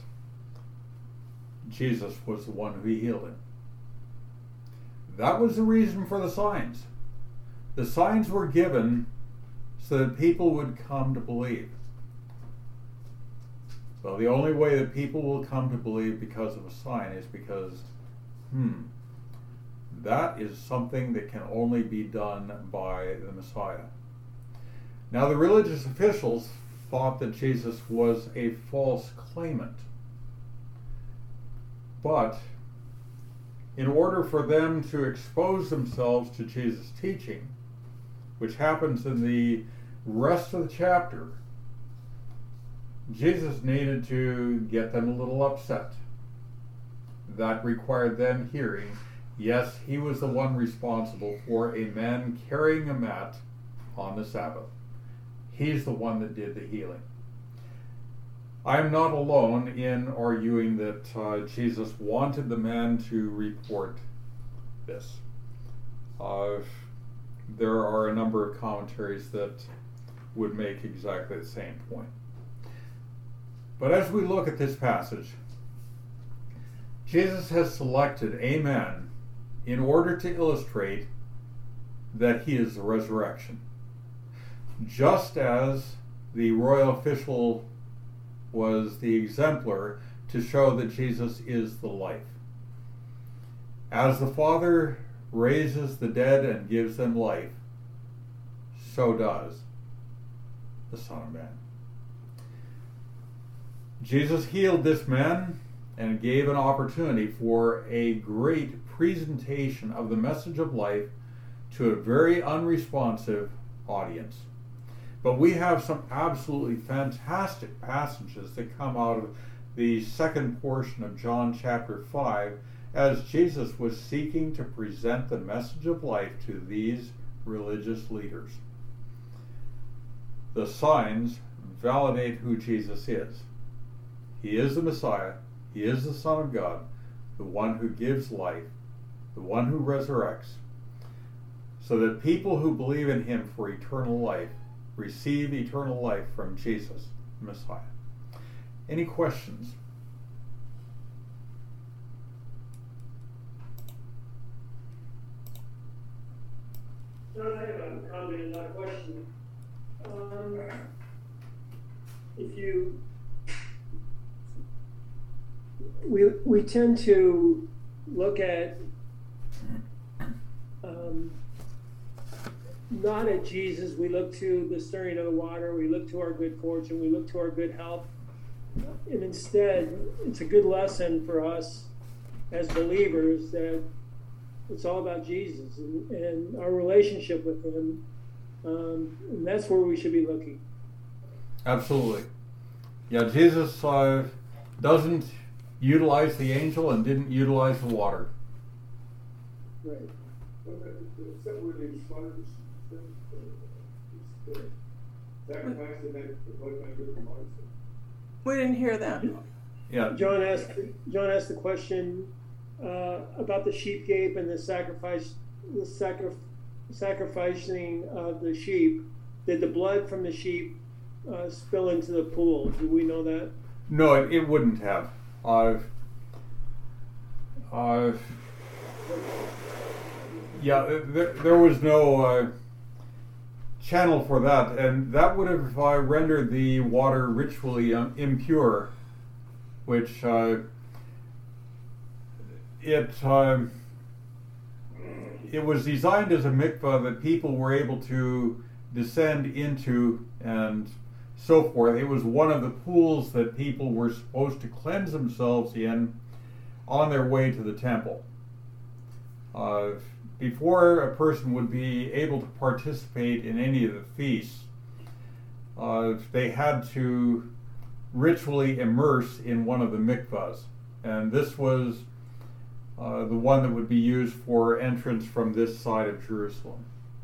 Jesus was the one who healed him. That was the reason for the signs. The signs were given so that people would come to believe. Well, the only way that people will come to believe because of a sign is because, that is something that can only be done by the Messiah. Now, the religious officials thought that Jesus was a false claimant. But in order for them to expose themselves to Jesus' teaching, which happens in the rest of the chapter, Jesus needed to get them a little upset. That required them hearing, yes, he was the one responsible for a man carrying a mat on the Sabbath. He's the one that did the healing. I'm not alone in arguing that Jesus wanted the man to report this. There are a number of commentaries that would make exactly the same point. But as we look at this passage, Jesus has selected a man in order to illustrate that he is the resurrection. Just as the royal official was the exemplar to show that Jesus is the life. As the Father raises the dead and gives them life, so does the Son of Man. Jesus healed this man and gave an opportunity for a great presentation of the message of life to a very unresponsive audience. But we have some absolutely fantastic passages that come out of the second portion of John chapter 5 as Jesus was seeking to present the message of life to these religious leaders. The signs validate who Jesus is. He is the Messiah. He is the Son of God, the one who gives life, the one who resurrects. so that people who believe in him for eternal life receive eternal life from Jesus, the Messiah. Any questions? John, I have a comment, not a question. We tend to look at not at Jesus. We look to the stirring of the water. We look to our good fortune. We look to our good health. And instead, it's a good lesson for us as believers that it's all about Jesus and our relationship with him. And that's where we should be looking. Absolutely. Yeah, Jesus doesn't utilize the angel and didn't utilize the water. Right. We didn't hear that. Yeah. John asked the question about the sheep gate and the sacrificing of the sheep. Did the blood from the sheep spill into the pool? Do we know that? No, it wouldn't have. There was no channel for that, and that would have rendered the water ritually impure, which it was designed as a mikvah that people were able to descend into and so forth. It was one of the pools that people were supposed to cleanse themselves in on their way to the temple. Before a person would be able to participate in any of the feasts, they had to ritually immerse in one of the mikvahs. And this was the one that would be used for entrance from this side of Jerusalem.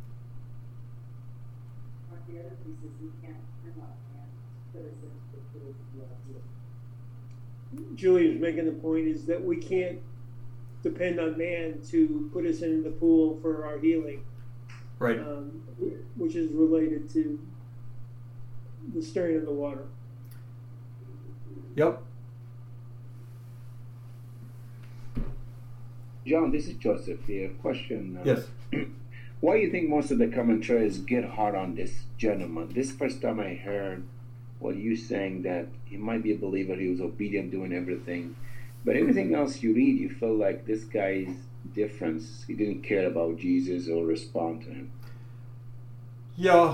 Julie was making the point is that we can't depend on man to put us in the pool for our healing, right? Which is related to the stirring of the water. Yep. John, this is Joseph here. Question. Yes. Why do you think most of the commentaries get hard on this gentleman? This first time I heard you saying that he might be a believer, he was obedient, doing everything. But everything else you read, you feel like this guy's difference. He didn't care about Jesus or respond to him. Yeah.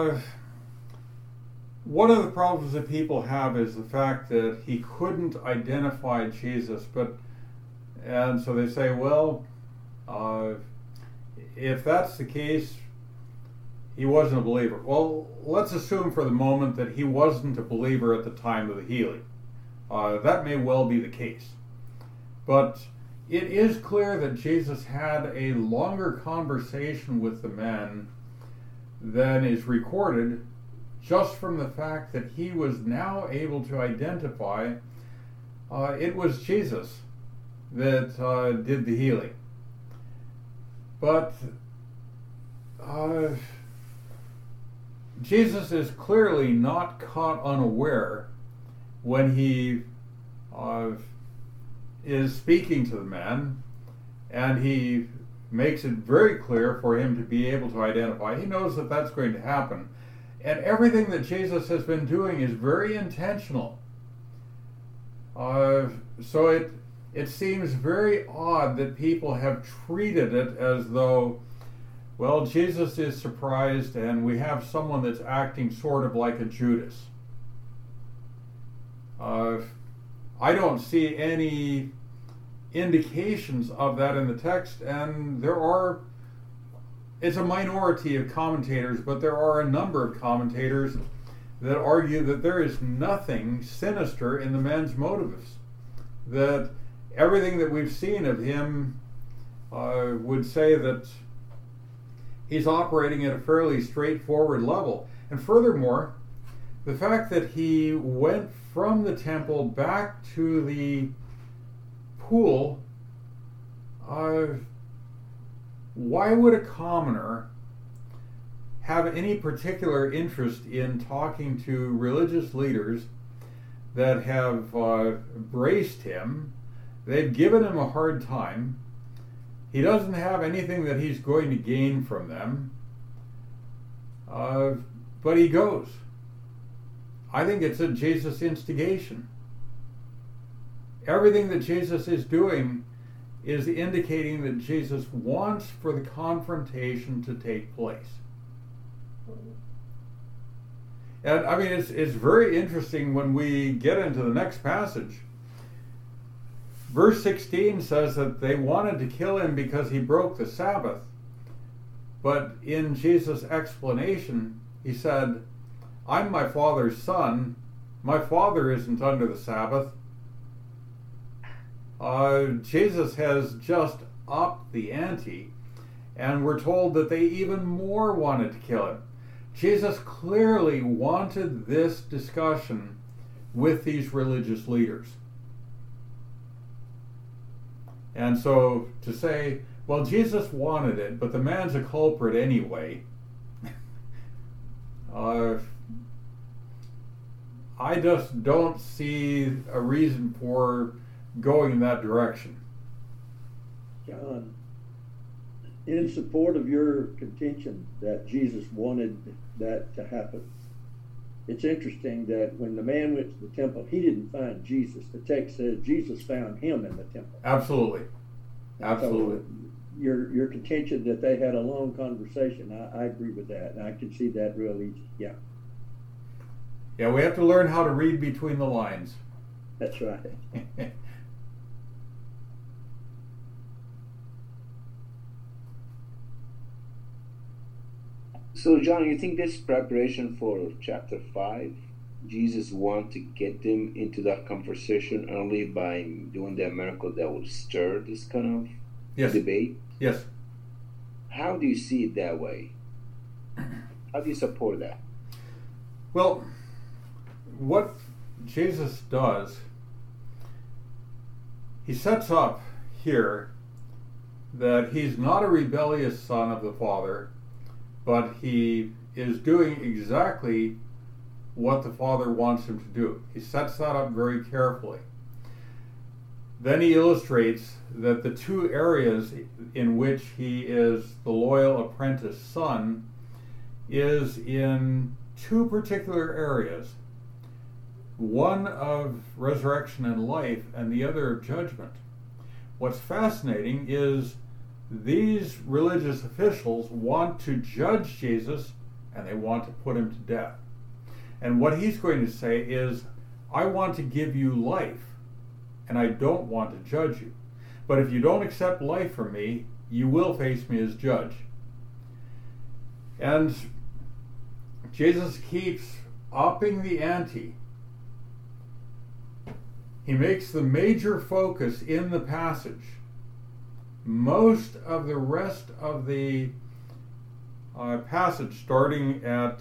One of the problems that people have is the fact that he couldn't identify Jesus, and so they say, well, if that's the case, he wasn't a believer. Well, let's assume for the moment that he wasn't a believer at the time of the healing. That may well be the case. But it is clear that Jesus had a longer conversation with the man than is recorded, just from the fact that he was now able to identify it was Jesus that did the healing. But Jesus is clearly not caught unaware when he is speaking to the man, and he makes it very clear for him to be able to identify. He knows that that's going to happen. And everything that Jesus has been doing is very intentional. So it seems very odd that people have treated it as though, well, Jesus is surprised and we have someone that's acting sort of like a Judas. I don't see any indications of that in the text, and it's a minority of commentators, but there are a number of commentators that argue that there is nothing sinister in the man's motives, that everything that we've seen of him would say that he's operating at a fairly straightforward level. And furthermore, the fact that he went from the temple back to the pool why would a commoner have any particular interest in talking to religious leaders that have braced him? They've given him a hard time. He doesn't have anything that he's going to gain from them, but he goes. I think it's at Jesus' instigation. Everything that Jesus is doing is indicating that Jesus wants for the confrontation to take place. And I mean, it's very interesting when we get into the next passage. Verse 16 says that they wanted to kill him because he broke the Sabbath. But in Jesus' explanation, he said, I'm my Father's son. My Father isn't under the Sabbath. Jesus has just upped the ante, and we're told that they even more wanted to kill him. Jesus clearly wanted this discussion with these religious leaders. And so to say, well, Jesus wanted it, but the man's a culprit anyway, I just don't see a reason for going in that direction. John, in support of your contention that Jesus wanted that to happen, it's interesting that when the man went to the temple, he didn't find Jesus. The text says Jesus found him in the temple. Absolutely. Absolutely. So your contention that they had a long conversation, I agree with that. And I can see that real easy. Yeah. Yeah, we have to learn how to read between the lines. That's right. So, John, you think this preparation for chapter 5, Jesus want to get them into that conversation early by doing that miracle that will stir this kind of debate? Yes. How do you see it that way? How do you support that? Well, what Jesus does, he sets up here that he's not a rebellious son of the Father, but he is doing exactly what the Father wants him to do. He sets that up very carefully. Then he illustrates that the two areas in which he is the loyal apprentice son is in two particular areas. One of resurrection and life, and the other of judgment. What's fascinating is these religious officials want to judge Jesus, and they want to put him to death. And what he's going to say is, I want to give you life, and I don't want to judge you. But if you don't accept life from me, you will face me as judge. And Jesus keeps upping the ante. He makes the major focus in the passage. Most of the rest of the passage, starting at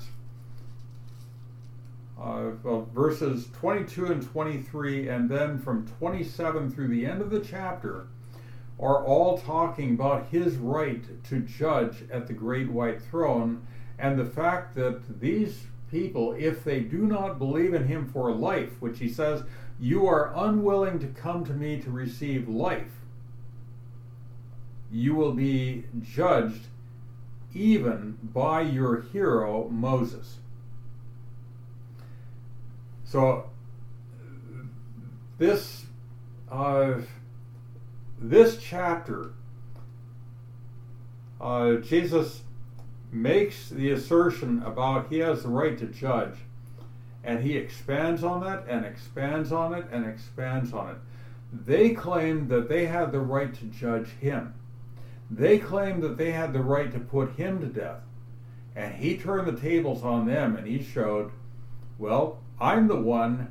verses 22 and 23, and then from 27 through the end of the chapter, are all talking about his right to judge at the great white throne, and the fact that these people, if they do not believe in him for life, which he says, you are unwilling to come to me to receive life, you will be judged even by your hero Moses. So this chapter, Jesus makes the assertion about he has the right to judge, and he expands on that and expands on it and expands on it. They claimed that they had the right to judge him. They claimed that they had the right to put him to death. And he turned the tables on them, and he showed, well, I'm the one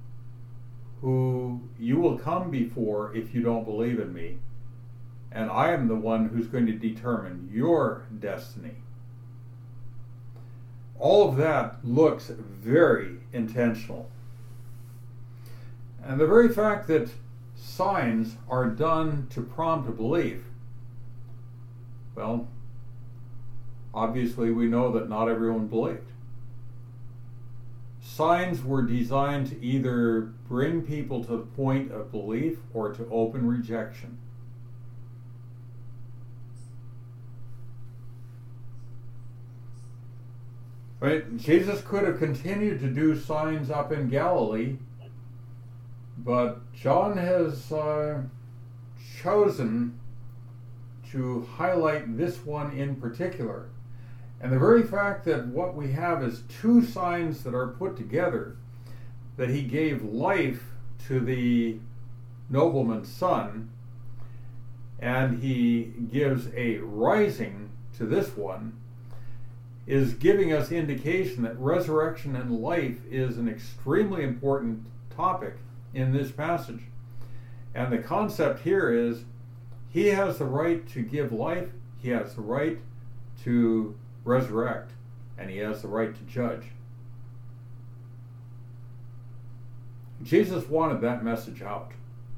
who you will come before if you don't believe in me. And I am the one who's going to determine your destiny. All of that looks very intentional. And the very fact that signs are done to prompt a belief, Well, obviously we know that not everyone believed. Signs were designed to either bring people to the point of belief or to open rejection. Right? Jesus could have continued to do signs up in Galilee, but John has chosen to highlight this one in particular. And the very fact that what we have is two signs that are put together, that he gave life to the nobleman's son, and he gives a rising to this one, is giving us indication that resurrection and life is an extremely important topic in this passage. And the concept here is he has the right to give life, he has the right to resurrect, and he has the right to judge. Jesus wanted that message out.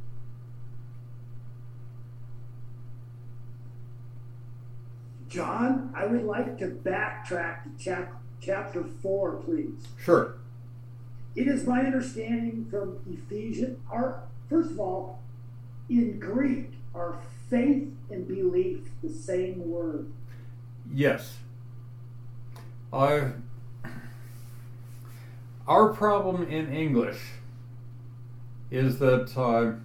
John, I would like to backtrack to chapter 4, please. Sure. It is my understanding from Ephesians, first of all, in Greek, are faith and belief the same word? Yes. Our problem in English is that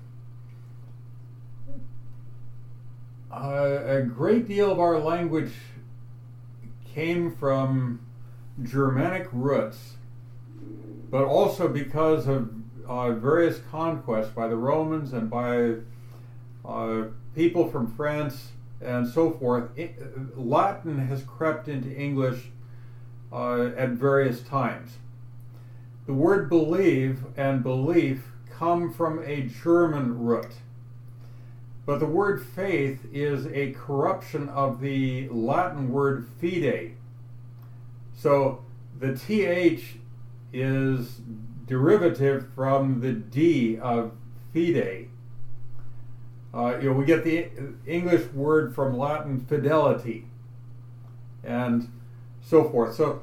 a great deal of our language came from Germanic roots, but also because of various conquests by the Romans and by people from France and so forth. Latin has crept into English at various times. The word believe and belief come from a German root. But the word faith is a corruption of the Latin word fide. So the TH is derivative from the D of fide. We get the English word from Latin fidelity and so forth. So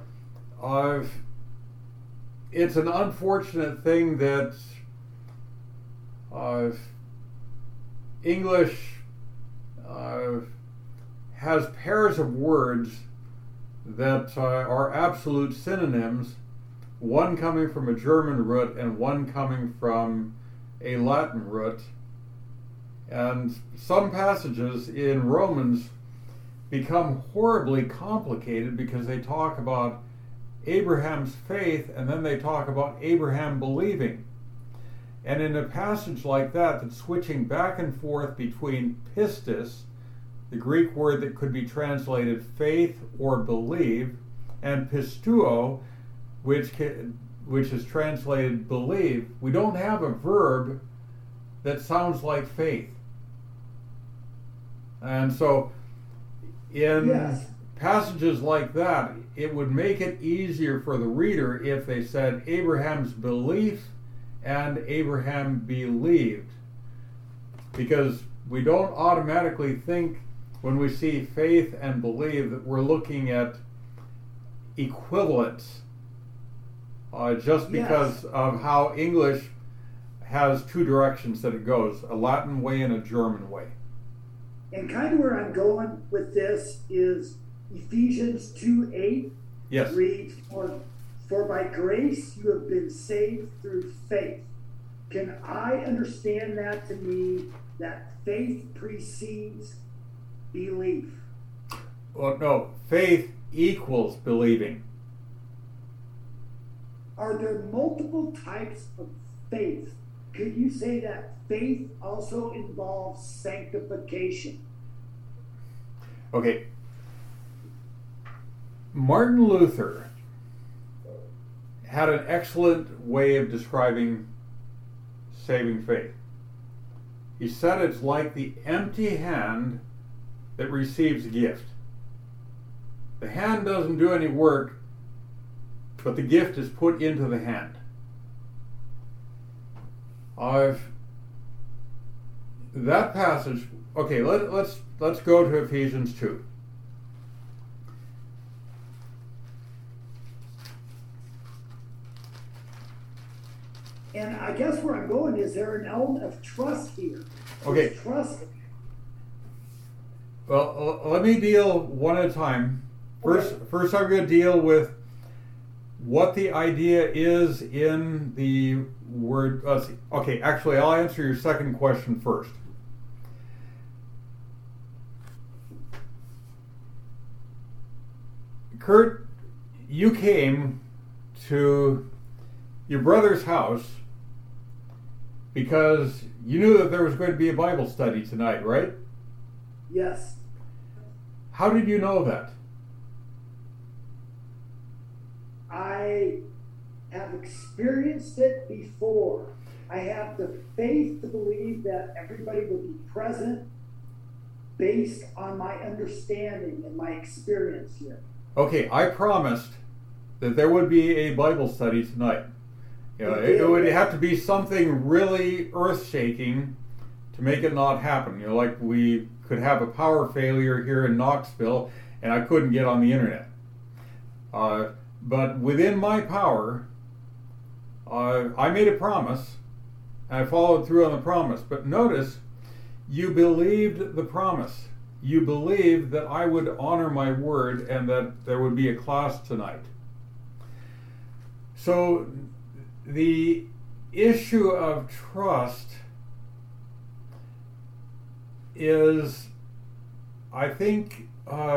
it's an unfortunate thing that English has pairs of words that are absolute synonyms, one coming from a German root and one coming from a Latin root. And some passages in Romans become horribly complicated because they talk about Abraham's faith and then they talk about Abraham believing. And in a passage like that, that's switching back and forth between pistis, the Greek word that could be translated faith or believe, and pistuo, which is translated believe, we don't have a verb that sounds like faith. And so in passages like that, it would make it easier for the reader if they said Abraham's belief and Abraham believed. Because we don't automatically think when we see faith and believe that we're looking at equivalence just because of how English has two directions that it goes, a Latin way and a German way. And kind of where I'm going with this is Ephesians 2:8 reads, For by grace you have been saved through faith. Can I understand that to mean that faith precedes belief? Well, no, faith equals believing. Are there multiple types of faith? Could you say that faith also involves sanctification? Okay. Martin Luther had an excellent way of describing saving faith. He said it's like the empty hand that receives a gift. The hand doesn't do any work, but the gift is put into the hand. That passage, okay, let's go to Ephesians 2. And I guess where I'm going is there an element of trust here? Okay. There's trust. Well, let me deal one at a time. First, I'm going to deal with what the idea is in the word. Okay, actually, I'll answer your second question first. Kurt, you came to your brother's house because you knew that there was going to be a Bible study tonight, right? Yes. How did you know that? I have experienced it before. I have the faith to believe that everybody will be present based on my understanding and my experience here. Okay, I promised that there would be a Bible study tonight. You know, it would have to be something really earth-shaking to make it not happen. You know, like we could have a power failure here in Knoxville and I couldn't get on the internet. But within my power, I made a promise and I followed through on the promise. But notice, you believed the promise. You believed that I would honor my word and that there would be a class tonight. So the issue of trust is, I think,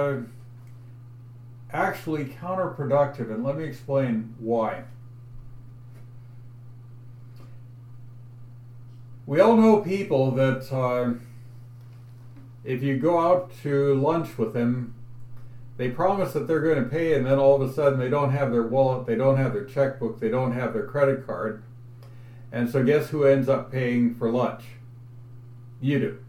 actually counterproductive, and let me explain why. We all know people that if you go out to lunch with them, they promise that they're going to pay, and then all of a sudden they don't have their wallet, they don't have their checkbook, they don't have their credit card. And so guess who ends up paying for lunch? You do.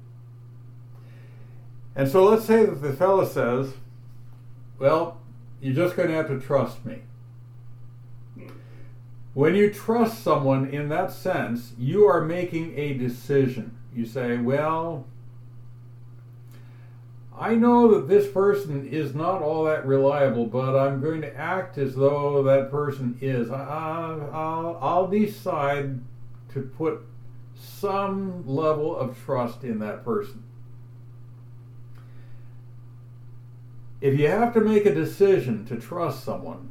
And so let's say that the fella says, well, you're just going to have to trust me. When you trust someone in that sense, you are making a decision. You say, well, I know that this person is not all that reliable, but I'm going to act as though that person is. I'll decide to put some level of trust in that person. If you have to make a decision to trust someone,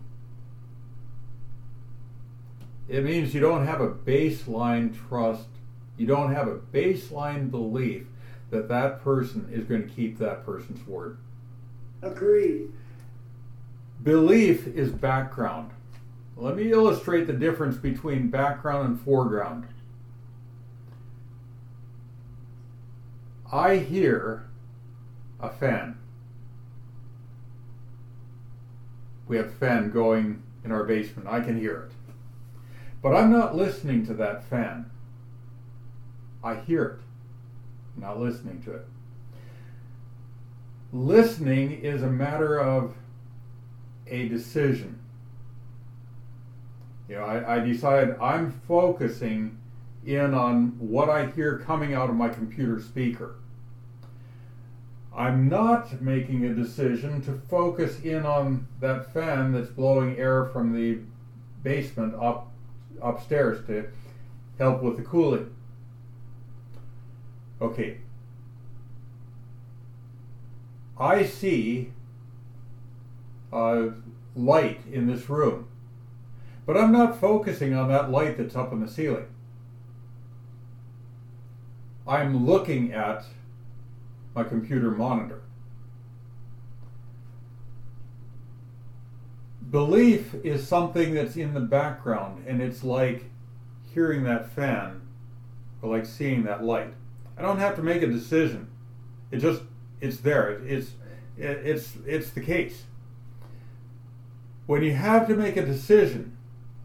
it means you don't have a baseline trust. You don't have a baseline belief that that person is going to keep that person's word. Agreed. Belief is background. Let me illustrate the difference between background and foreground. I hear a fan. We have a fan going in our basement. I can hear it. But I'm not listening to that fan. I hear it. I'm not listening to it. Listening is a matter of a decision. You know, I decide I'm focusing in on what I hear coming out of my computer speaker. I'm not making a decision to focus in on that fan that's blowing air from the basement upstairs to help with the cooling. Okay. I see light in this room, but I'm not focusing on that light that's up in the ceiling. I'm looking at my computer monitor. Belief is something that's in the background, and it's like hearing that fan or like seeing that light. I don't have to make a decision. It's there. It's the case. When you have to make a decision,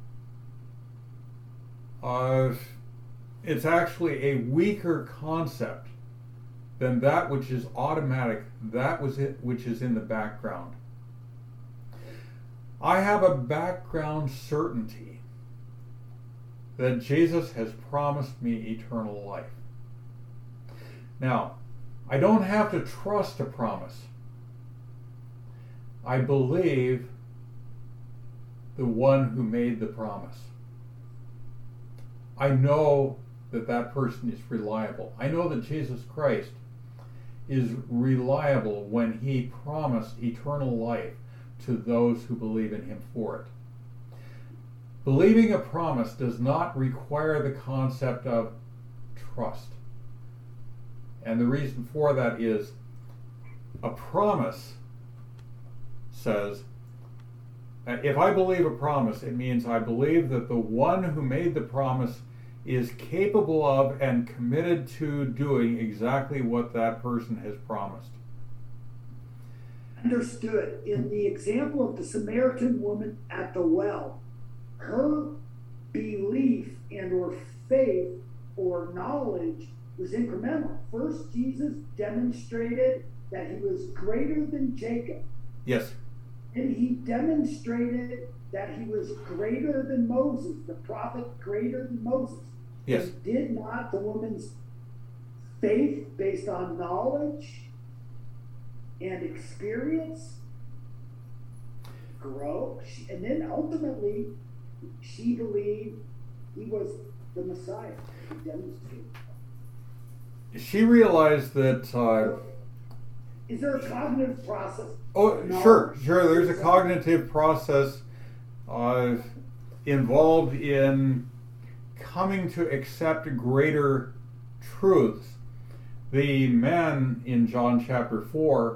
it's actually a weaker concept than that which is automatic, which is in the background. I have a background certainty that Jesus has promised me eternal life. Now, I don't have to trust a promise. I believe the one who made the promise. I know that that person is reliable. I know that Jesus Christ is reliable when he promised eternal life to those who believe in him for it. Believing a promise does not require the concept of trust. And the reason for that is a promise says, if I believe a promise, it means I believe that the one who made the promise is capable of and committed to doing exactly what that person has promised. Understood. In the example of the Samaritan woman at the well, her belief and or faith or knowledge was incremental. First, Jesus demonstrated that he was greater than Jacob. Yes. And he demonstrated that he was greater than Moses, the prophet greater than Moses. Yes. And did not the woman's faith based on knowledge and experience grow? And then ultimately, she believed he was the Messiah. He demonstrated. She realized that... is there a cognitive process? Oh, sure. There's a cognitive process involved in coming to accept greater truths. The man in John chapter 4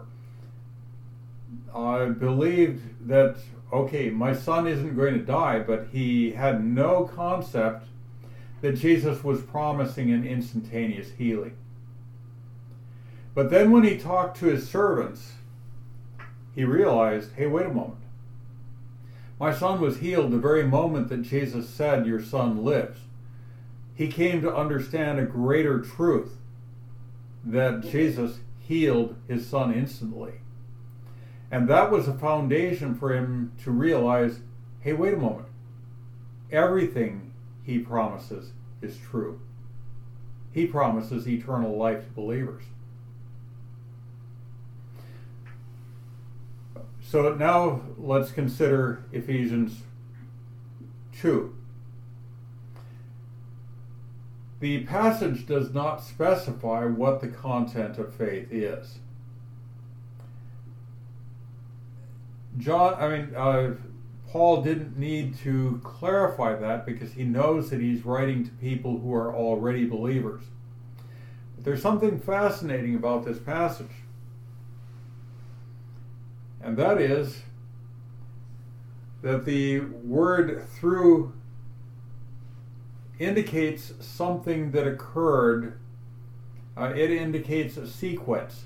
believed that, okay, my son isn't going to die, but he had no concept that Jesus was promising an instantaneous healing. But then when he talked to his servants, he realized, hey, wait a moment. My son was healed the very moment that Jesus said, your son lives. He came to understand a greater truth, that Jesus healed his son instantly. And that was a foundation for him to realize, hey, wait a moment. Everything he promises is true. He promises eternal life to believers. So now let's consider Ephesians 2. The passage does not specify what the content of faith is. Paul didn't need to clarify that because he knows that he's writing to people who are already believers. But there's something fascinating about this passage. And that is that the word through indicates something that occurred. It indicates a sequence.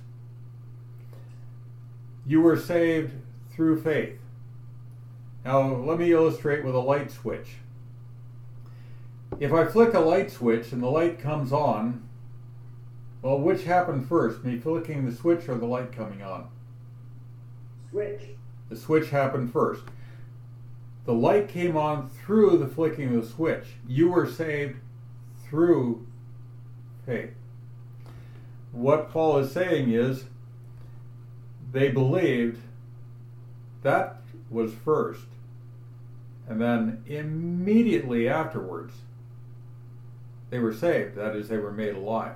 You were saved through faith. Now, let me illustrate with a light switch. If I flick a light switch and the light comes on, well, which happened first, me flicking the switch or the light coming on? Switch. The switch happened first. The light came on through the flicking of the switch. You were saved through faith. What Paul is saying is, they believed that was first. And then immediately afterwards, they were saved. That is, they were made alive.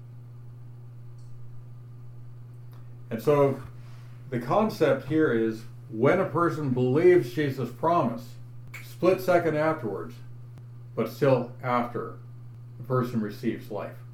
And so the concept here is when a person believes Jesus' promise, split second afterwards, but still after the person receives life.